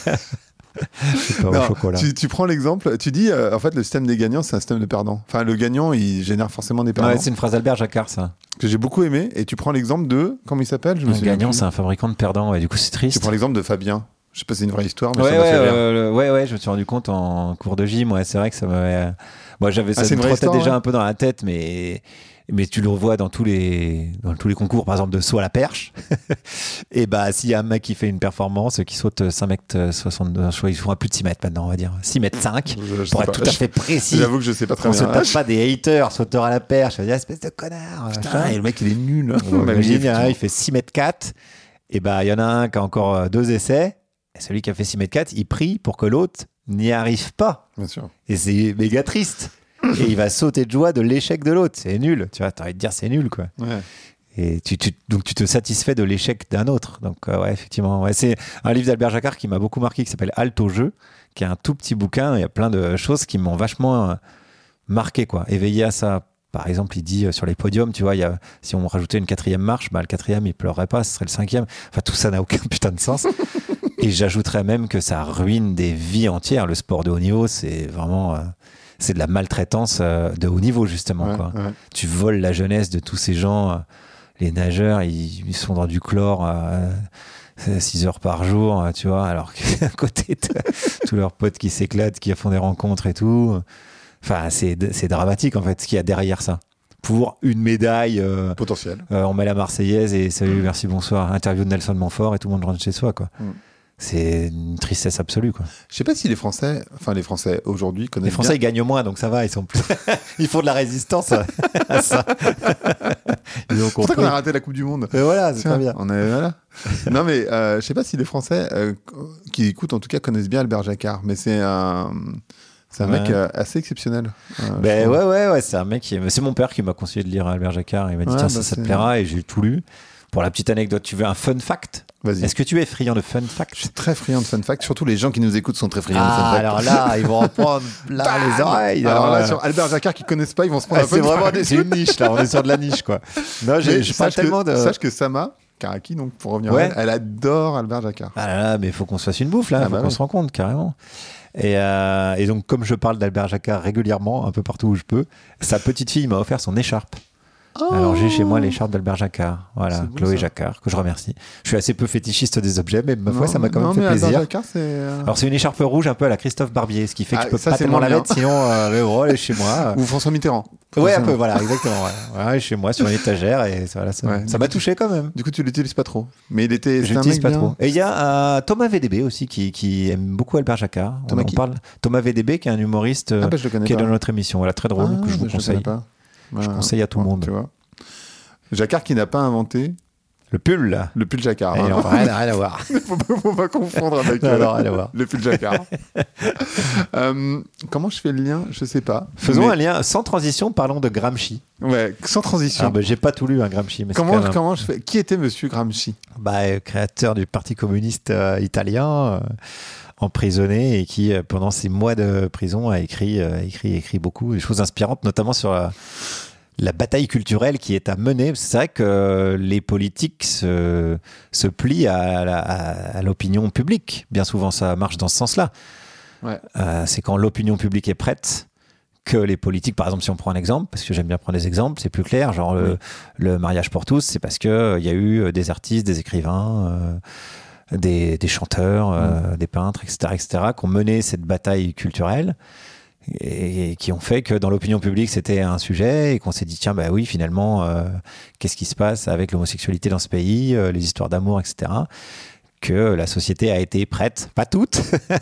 C'est pas Non, au chocolat. tu, tu prends l'exemple, tu dis, euh, en fait, le système des gagnants, c'est un système de perdants. Enfin, le gagnant, il génère forcément des perdants. Ouais, c'est une phrase d'Albert Jacquard, ça. Que j'ai beaucoup aimé. Et tu prends l'exemple de. Comment il s'appelle Je me Un souviens gagnant, plus. c'est un fabricant de perdants. Ouais, du coup, c'est Tu triste. prends l'exemple de Fabien. Je sais pas si c'est une vraie histoire, mais Ouais, ça m'a ouais, fait rire. euh, le- ouais, ouais, je me suis rendu compte en cours de gym. Ouais, c'est vrai que ça m'avait. Moi, j'avais Ah, ça c'est me une vraie trottait histoire, déjà ouais. un peu dans la tête, mais. Mais tu le revois dans tous les dans tous les concours, par exemple de saut à la perche. Et bah s'il y a un mec qui fait une performance, qui saute cinq mètres soixante-deux, je crois qu'ils font à plus de six mètres maintenant, on va dire six mètres cinq, Je- je pour sais être pas. tout à fait précis. J'avoue que je sais pas très On se bien. tape pas des haters, sauteur à la perche, on va dire espèce de connard. Putain, machin. et le mec, il est nul. hein. Bon, Bah, imagine, oui, hein, il fait six mètres quatre, et bah il y en a un qui a encore euh, deux essais, et celui qui a fait six mètres quatre, il prie pour que l'autre n'y arrive pas. Bien sûr. Et c'est méga triste. Et il va sauter de joie de l'échec de l'autre. C'est nul. Tu vois, t'as envie de dire c'est nul, quoi. Ouais. Et tu, tu- donc tu te satisfais de l'échec d'un autre. Donc euh, ouais, effectivement. Ouais, c'est un livre d'Albert Jacquard qui m'a beaucoup marqué, qui s'appelle Halte au jeu, qui est un tout petit bouquin. Il y a plein de choses qui m'ont vachement euh, marqué, quoi. Éveillé à ça. Par exemple, il dit euh, sur les podiums, tu vois, il y a, si on rajoutait une quatrième marche, bah, le quatrième, il pleurerait pas, ce serait le cinquième. Enfin, tout ça n'a aucun putain de sens. Et j'ajouterais même que ça ruine des vies entières. Le sport de haut niveau, c'est vraiment... euh, c'est de la maltraitance euh, de haut niveau, justement. Ouais, quoi. ouais. Tu voles la jeunesse de tous ces gens. euh, les nageurs, ils, ils sont dans du chlore euh, six heures par jour, euh, tu vois, alors qu'à côté, t'as tous leurs potes qui s'éclatent, qui font des rencontres et tout. Enfin, c'est, c'est dramatique, en fait, ce qu'il y a derrière ça. Pour une médaille, euh, Potentiel. euh, on met la Marseillaise et salut, merci, bonsoir. Interview de Nelson Montfort et tout le monde rentre chez soi, quoi. Mm. C'est une tristesse absolue, quoi. Je sais pas si les Français, enfin les Français aujourd'hui connaissent Les Français, ils bien. gagnent moins, donc ça va, ils sont plus... ils font de la résistance à, à ça. Ils ont C'est pour ça qu'on compris. a raté la Coupe du Monde. Et voilà, c'est Tiens, très bien. On est voilà. Non mais euh, je sais pas si les Français euh, qui écoutent en tout cas connaissent bien Albert Jacquard, mais c'est un c'est un Ouais. mec euh, assez exceptionnel. euh, je Ben trouve. ouais, ouais, ouais, c'est un mec qui... C'est mon père qui m'a conseillé de lire Albert Jacquard. Il m'a dit, Ouais, tiens, bah ça, ça te c'est- plaira, et j'ai tout lu. Pour la petite anecdote, tu veux un fun fact? Vas-y. Est-ce que tu es friand de fun Je fact? suis très friand de fun fact. Surtout les gens qui nous écoutent sont très friands de fun Ah, fact. alors là, ils vont en prendre plein les oreilles. Alors là, ouais. sur Albert Jacquard qui connaissent pas, ils vont se prendre Ah, un c'est fun vraiment fact. des- c'est une niche, là. On est sur de la niche, quoi. Non, j'ai, Mais je parle sache, tellement que, de... sache que Sama Karaki, donc pour revenir Ouais. à elle, elle adore Albert Jacquard. Ah là là, mais il faut qu'on se fasse une bouffe, là. Il Ah faut bah qu'on oui. se rencontre, carrément. Et, euh, et donc, comme je parle d'Albert Jacquard régulièrement, un peu partout où je peux, sa petite fille m'a offert son écharpe. Alors j'ai chez moi l'écharpe d'Albert Jacquard, voilà, C'est beau, Chloé ça. Jacquard, que je remercie. Je suis assez peu fétichiste des objets, mais ma foi, Non, ça m'a quand même non, fait mais Albert plaisir. Jacquard, c'est. euh, Alors c'est une écharpe rouge un peu à la Christophe Barbier, ce qui fait que Ah, je peux ça, pas c'est tellement moins la bien. mettre, sinon euh, mais bon, elle est chez moi. Ou François Mitterrand. Ouais, un Forcément. peu, voilà, exactement. Ouais. Ouais, chez moi sur une étagère et voilà, ça, Ouais. ça m'a touché quand même. Du coup, tu l'utilises pas trop. Mais il était. Je c'était un l'utilise mec pas bien. trop. Et il y a euh, Thomas V D B aussi qui, qui aime beaucoup Albert Jacquard. On Thomas en qui parle. Thomas V D B qui est un humoriste euh, Ah bah je le connais qui est pas. dans notre émission. Voilà, très drôle, Ah, que je vous bah, le conseille. connais pas. Je Ouais. conseille à tout le Bon, monde. Tu vois. Jacquard qui n'a pas inventé Le pull, là. le pull Jacquard. Eh, hein. non, rien, rien à voir. faut, pas, faut pas confondre avec Non, euh, non, rien à voir. le pull Jacquard. Euh, comment je fais le lien Je sais pas. Faisons Mais- un lien sans transition, parlons de Gramsci. Ouais, sans transition. Ah, bah, j'ai pas tout lu, un Gramsci. Mais c'est comment, quand même un- comment je fais Qui était Monsieur Gramsci bah, euh, créateur du Parti communiste euh, italien, euh, emprisonné et qui, euh, pendant ses mois de prison, a écrit, euh, écrit, écrit beaucoup, des choses inspirantes, notamment sur la, la bataille culturelle qui est à mener. C'est vrai que les politiques se, se plient à, la, à, à l'opinion publique. Bien souvent, ça marche dans ce sens-là. Ouais. Euh, c'est quand l'opinion publique est prête que les politiques, par exemple, si on prend un exemple, parce que j'aime bien prendre des exemples, c'est plus clair, genre oui. le, le mariage pour tous, c'est parce qu'il euh, y a eu des artistes, des écrivains, euh, des, des chanteurs, mmh. euh, des peintres, et cetera, et cetera, qui ont mené cette bataille culturelle et, et qui ont fait que dans l'opinion publique, c'était un sujet et qu'on s'est dit, tiens, bah oui, finalement, euh, qu'est-ce qui se passe avec l'homosexualité dans ce pays, euh, les histoires d'amour, et cetera, que la société a été prête, pas toutes,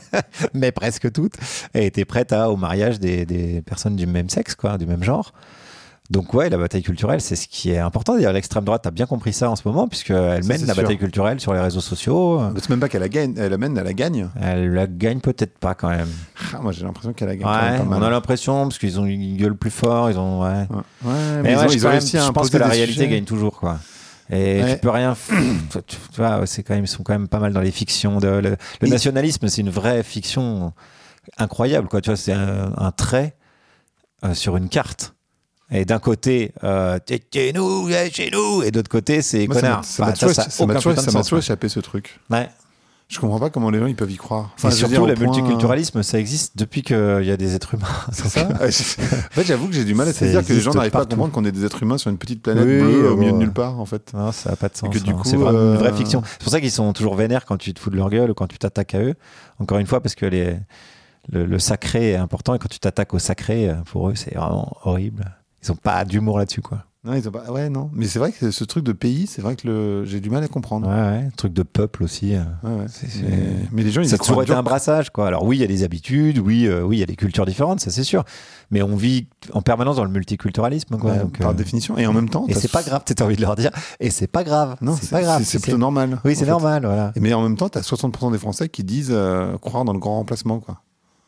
mais presque toutes, a été prête à, au mariage des, des personnes du même sexe, quoi, du même genre. Donc ouais, la bataille culturelle, c'est ce qui est important. D'ailleurs, l'extrême droite a bien compris ça en ce moment, puisqu'elle mène la sûr. bataille culturelle sur les réseaux sociaux. C'est même pas qu'elle la gagne, elle la mène, elle la gagne. Elle la gagne peut-être pas quand même. Ah, moi j'ai l'impression qu'elle la gagne. Ouais, quand même pas mal. On a l'impression, parce qu'ils ont une gueule plus fort, ils ont... Ouais, ouais, ouais mais, mais ils ouais, ont, je, ils ont réussi même, à je pense que la réalité sujets. gagne toujours, quoi. Et ouais. tu peux rien. Tu, tu vois, c'est quand même, ils sont quand même pas mal dans les fictions. De, le le nationalisme, c'est une vraie fiction incroyable, quoi. Tu vois, c'est un, un trait euh, sur une carte. Et d'un côté, euh, t'es chez nous, chez nous, et d'autre côté, c'est moi, connard. Ça m'a toujours, ça m'a toujours, ça m'a toujours échappé ce truc. Ouais. Je comprends pas comment les gens ils peuvent y croire. Enfin, et surtout, le point... multiculturalisme, ça existe depuis qu'il y a des êtres humains. C'est ça. En fait, j'avoue que j'ai du mal à saisir que les gens n'arrivent pas à comprendre qu'on est des êtres humains sur une petite planète oui, bleue au milieu de nulle part, en fait. Non, ça n'a pas de sens. Que, du coup, c'est vraiment euh... une vraie fiction. C'est pour ça qu'ils sont toujours vénères quand tu te fous de leur gueule ou quand tu t'attaques à eux. Encore une fois, parce que les, le, le sacré est important et quand tu t'attaques au sacré, pour eux, c'est vraiment horrible. Ils n'ont pas d'humour là-dessus, quoi. Non, ils ont pas. Ouais, non. Mais c'est vrai que ce truc de pays, c'est vrai que le... j'ai du mal à comprendre. Ouais, ouais. Truc de peuple aussi. Ouais, ouais. C'est, c'est... Mais... mais les gens, ils ça a toujours été un brassage, quoi. Alors oui, il y a des habitudes, oui, euh, oui, il y a des cultures différentes, ça c'est sûr. Mais on vit en permanence dans le multiculturalisme, quoi. Ouais, donc, par euh... définition. Et en même temps. Et c'est pas grave, t'as envie de leur dire. Et c'est pas grave. Non, c'est, c'est pas grave. C'est, c'est, c'est plutôt normal. Oui, c'est normal, voilà. Mais en même temps, t'as soixante pour cent des Français qui disent euh, croire dans le grand remplacement, quoi.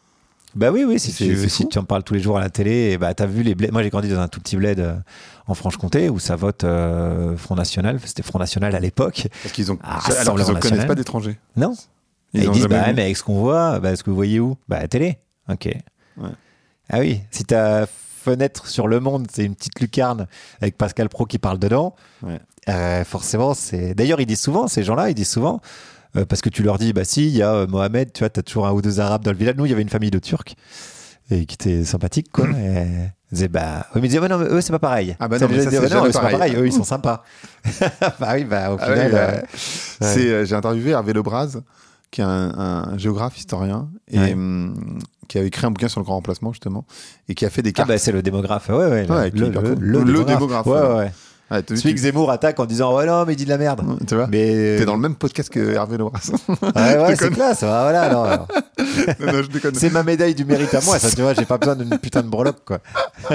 Bah oui, oui, si, c'est, tu, c'est si tu en parles tous les jours à la télé, et bah t'as vu les bleds. Moi j'ai grandi dans un tout petit bled euh, en Franche-Comté où ça vote euh, Front National, c'était Front National à l'époque. Parce qu'ils ont, ah, alors qu'ils ne connaissent pas d'étrangers. Non. Ils, ils disent, bah ouais, mais avec ce qu'on voit, bah, ce que vous voyez où ? Bah à la télé. Ok. Ouais. Ah oui, si ta fenêtre sur Le Monde, c'est une petite lucarne avec Pascal Praud qui parle dedans, ouais. euh, forcément c'est. D'ailleurs ils disent souvent, ces gens-là, ils disent souvent. Euh, parce que tu leur dis, bah si, il y a euh, Mohamed, tu vois, t'as toujours un ou deux Arabes dans le village. Nous, il y avait une famille de Turcs et qui était sympathique, quoi. Et ils disaient, bah, oui, mais ils disaient, ouais, non, mais eux, c'est pas pareil. Ah bah non, mais ça, disaient, c'est, ouais, non, eux, c'est pareil. pas pareil. Eux, ils sont sympas. Bah oui, bah au ah final. oui, bah, euh, c'est, euh, j'ai interviewé Hervé Lebras, qui est un, un géographe, historien, et ouais. hum, qui avait écrit un bouquin sur le grand remplacement, justement, et qui a fait des cartes. Ah bah c'est le démographe, ouais, ouais. ouais le, le, le, le, le démographe. Ouais, ouais. ouais. Ah, Celui que Zemmour attaque en disant ouais non mais il dit de la merde. Tu vois, mais t'es dans le même podcast que Hervé Lebras. Ouais ouais c'est classe. Voilà alors. alors. non, non, je déconne. C'est ma médaille du mérite à moi. Ça tu vois j'ai pas besoin d'une putain de breloque quoi.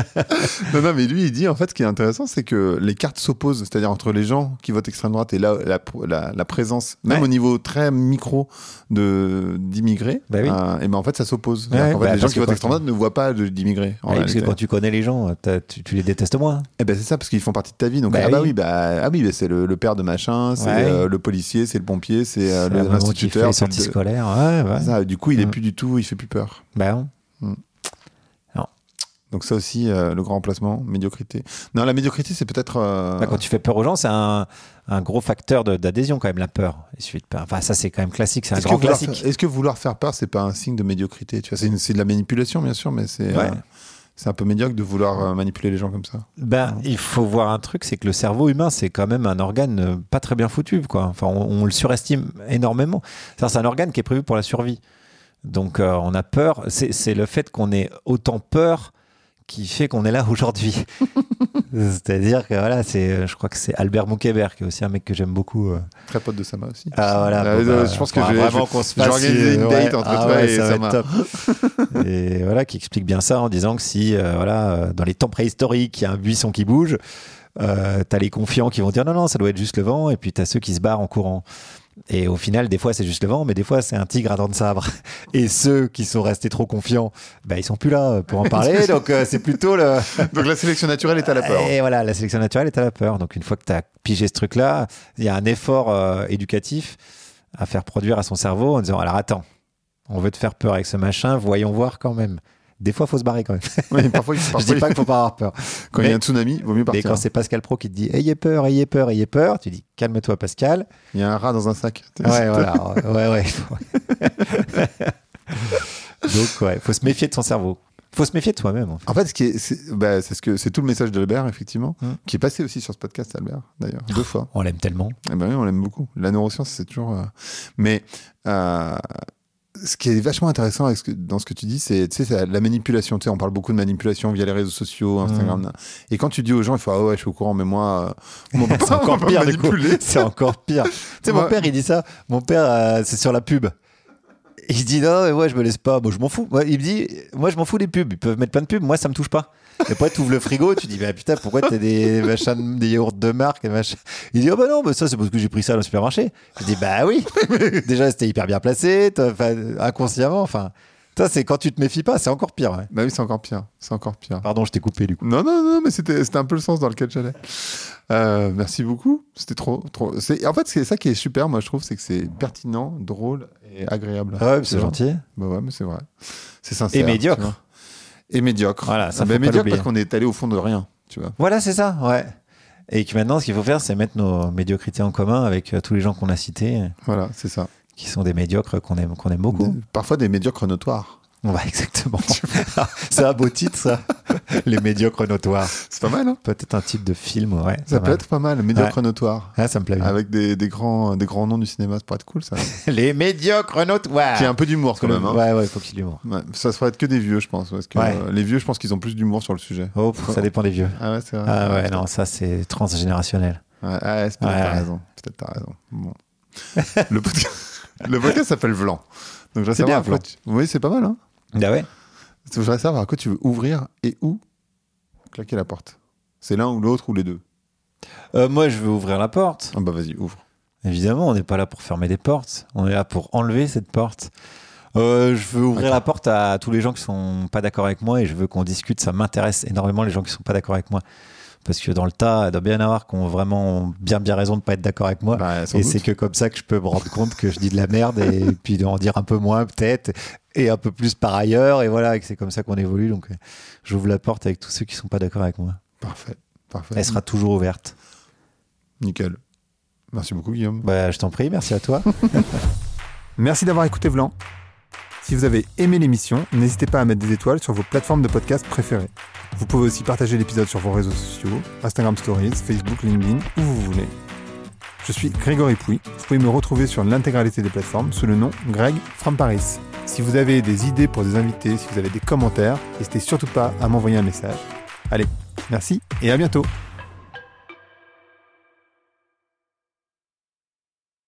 non non mais lui il dit en fait ce qui est intéressant c'est que les cartes s'opposent, c'est-à-dire entre les gens qui votent extrême droite et là la, la, la présence même ouais. au niveau très micro de d'immigrés. Bah oui. euh, et ben en fait ça s'oppose. Ouais, en fait, bah, les gens qui votent quand extrême droite ne voient pas de, d'immigrés. Oui, parce que quand tu connais les gens, tu, tu les détestes moins. Et ben c'est ça parce qu'ils font partie de ta vie. Donc bah, ah oui. bah oui bah ah oui bah, c'est le, le père de machin, c'est ouais. euh, le policier, c'est le pompier, c'est, euh, c'est le, l'instituteur, c'est le sortie scolaire. Ouais, ouais. Ça, du coup il mmh. est plus du tout, il fait plus peur. Bah non. Mmh. Non. Donc ça aussi, euh, le grand remplacement, médiocrité. Non, la médiocrité, c'est peut-être... Euh... Bah, quand tu fais peur aux gens, c'est un, un gros facteur de, d'adhésion quand même, la peur. Il suffit de peur. Enfin, ça, c'est quand même classique, c'est un est-ce grand classique. Faire, est-ce que vouloir faire peur, c'est pas un signe de médiocrité tu vois, c'est, une, c'est de la manipulation, bien sûr, mais c'est, ouais. euh, c'est un peu médiocre de vouloir euh, manipuler les gens comme ça. Ben, ouais. Il faut voir un truc, c'est que le cerveau humain, c'est quand même un organe euh, pas très bien foutu, quoi. Enfin, on, on le surestime énormément. C'est-à-dire, c'est un organe qui est prévu pour la survie. Donc, euh, on a peur. C'est, c'est le fait qu'on ait autant peur qui fait qu'on est là aujourd'hui. C'est-à-dire que voilà, c'est, je crois que c'est Albert Moukébert, qui est aussi un mec que j'aime beaucoup. Euh... Très pote de Sama aussi. Ah voilà. Euh, bon, bah, je pense que je vais vraiment qu'on se fasse. Je vais organiser une date ouais, entre ah toi ouais, et ça Sama. Va être top. Et voilà, qui explique bien ça en disant que si, euh, voilà, euh, dans les temps préhistoriques, il y a un buisson qui bouge, euh, t'as les confiants qui vont dire non, non, ça doit être juste le vent, et puis t'as ceux qui se barrent en courant. Et au final, des fois, c'est juste le vent, mais des fois, c'est un tigre à dents de sabre. Et ceux qui sont restés trop confiants, bah, ils sont plus là pour en parler. Donc, euh, c'est plutôt le. Donc, la sélection naturelle est à la peur. Et voilà, la sélection naturelle est à la peur. Donc, une fois que tu as pigé ce truc-là, il y a un effort euh, éducatif à faire produire à son cerveau en disant alors, attends, on veut te faire peur avec ce machin, voyons voir quand même. des fois, il faut se barrer quand même. Oui, parfois, il- Je parfois, dis pas qu'il faut pas avoir peur. quand il mais, y a un tsunami, il vaut mieux mais partir. quand c'est Pascal Pro qui te dit ayez peur, ayez peur, ayez peur, tu dis calme-toi Pascal. Il y a un rat dans un sac. Ouais, voilà. Ouais, ouais. Donc, ouais, faut se méfier de son cerveau. Faut se méfier de soi-même. En fait. En fait, ce qui est, c'est, bah, c'est ce que c'est tout le message d'Albert, effectivement, Mm. qui est passé aussi sur ce podcast, Albert, d'ailleurs, deux fois. On l'aime tellement. Eh ben oui, on l'aime beaucoup. La neuroscience, c'est toujours. euh, Mais euh, ce qui est vachement intéressant avec ce que- dans ce que tu dis, c'est, tu sais, c'est la manipulation. Tu sais, on parle beaucoup de manipulation via les réseaux sociaux, Instagram. Mm. Et quand tu dis aux gens, il faut ah ouais, je suis au courant, mais moi, euh, mon C'est papa, encore on va pire du coup. manipuler. C'est encore pire. Tu sais, mon Ouais. père, il dit ça. Mon père, euh, c'est sur la pub. Il dit non, mais ouais, je me laisse pas. Bon, je m'en fous. Moi, il me dit, moi, je m'en fous des pubs. Ils peuvent mettre plein de pubs. Moi, ça me touche pas. Et après, tu ouvres le frigo, tu dis, bah putain, pourquoi t'as des machins, des yaourts de marque et machin. Il dit, oh bah non, bah ça, c'est parce que j'ai pris ça au supermarché. Je dis, bah oui. Déjà, c'était hyper bien placé, toi, enfin, inconsciemment. Enfin, toi, c'est quand tu te méfies pas, c'est encore pire. Ouais. Bah oui, c'est encore pire. C'est encore pire. Pardon, je t'ai coupé du coup. Non, non, non, mais c'était, c'était un peu le sens dans lequel j'allais. Euh, merci beaucoup. C'était trop, trop. C'est, en fait, c'est ça qui est super, moi, je trouve, c'est que c'est pertinent, drôle et agréable. Ah ouais, Tu c'est vois. gentil. Bah ouais, mais c'est vrai. C'est sincère. Et médiocre. tu vois. Et médiocre. Voilà, ça Ah, faut bah, pas médiocre l'oublier. parce qu'on est allé au fond de rien, tu vois. Voilà, c'est ça, ouais. Et que maintenant, ce qu'il faut faire, c'est mettre nos médiocrités en commun avec euh, tous les gens qu'on a cités, euh, Voilà, c'est ça. qui sont des médiocres qu'on aime, qu'on aime beaucoup. Des- parfois des médiocres notoires. Ouais, exactement. C'est un beau titre, ça. Les médiocres notoires. C'est pas mal, hein. Peut-être un type de film, ouais. Ça pas peut mal. être pas mal, médiocre notoire. Ah, ça me plaît bien. Avec des, des, grands, des grands noms du cinéma, ça pourrait être cool, ça. Les médiocres notoires. Qui a un peu d'humour, quand même. Hein. Ouais, ouais, il faut qu'il y ait l'humour. Ouais, ça se ferait être que des vieux, je pense. Parce que Ouais. euh, les vieux, je pense qu'ils ont plus d'humour sur le sujet. Oh, pff, ça dépend des vieux. Ah ouais, c'est vrai. Ah ouais, non, ça, c'est transgénérationnel. Ouais, ah ouais, c'est peut-être Ouais. t'as raison. Peut-être t'as raison. Bon. le, podcast... le podcast s'appelle Vlan. Donc, je voudrais C'est savoir bien, à quoi tu- Oui, c'est pas mal, hein. Ah ouais. Je voudrais savoir à quoi tu veux ouvrir et où claquer la porte. C'est l'un ou l'autre ou les deux. Euh, moi, je veux ouvrir la porte. Ah bah vas-y, ouvre. Évidemment, on n'est pas là pour fermer des portes. On est là pour enlever cette porte. Euh, je veux ouvrir D'accord. la porte à tous les gens qui sont pas d'accord avec moi et je veux qu'on discute. Ça m'intéresse énormément les gens qui sont pas d'accord avec moi. Parce que dans le tas, il doit bien y en avoir qui ont vraiment bien bien raison de pas être d'accord avec moi. Bah, sans et doute. c'est que comme ça que je peux me rendre compte que je dis de la merde et puis d'en dire un peu moins peut-être et un peu plus par ailleurs. Et voilà, et que c'est comme ça qu'on évolue. Donc euh, j'ouvre la porte avec tous ceux qui sont pas d'accord avec moi. Parfait. Parfait. Elle sera toujours ouverte. Nickel. Merci beaucoup, Guillaume. Bah, je t'en prie, merci à toi. Merci d'avoir écouté Vlan. Si vous avez aimé l'émission, n'hésitez pas à mettre des étoiles sur vos plateformes de podcast préférées. Vous pouvez aussi partager l'épisode sur vos réseaux sociaux, Instagram Stories, Facebook, LinkedIn, où vous voulez. Je suis Grégory Pouy. Vous pouvez me retrouver sur l'intégralité des plateformes sous le nom Greg from Paris. Si vous avez des idées pour des invités, si vous avez des commentaires, n'hésitez surtout pas à m'envoyer un message. Allez, merci et à bientôt.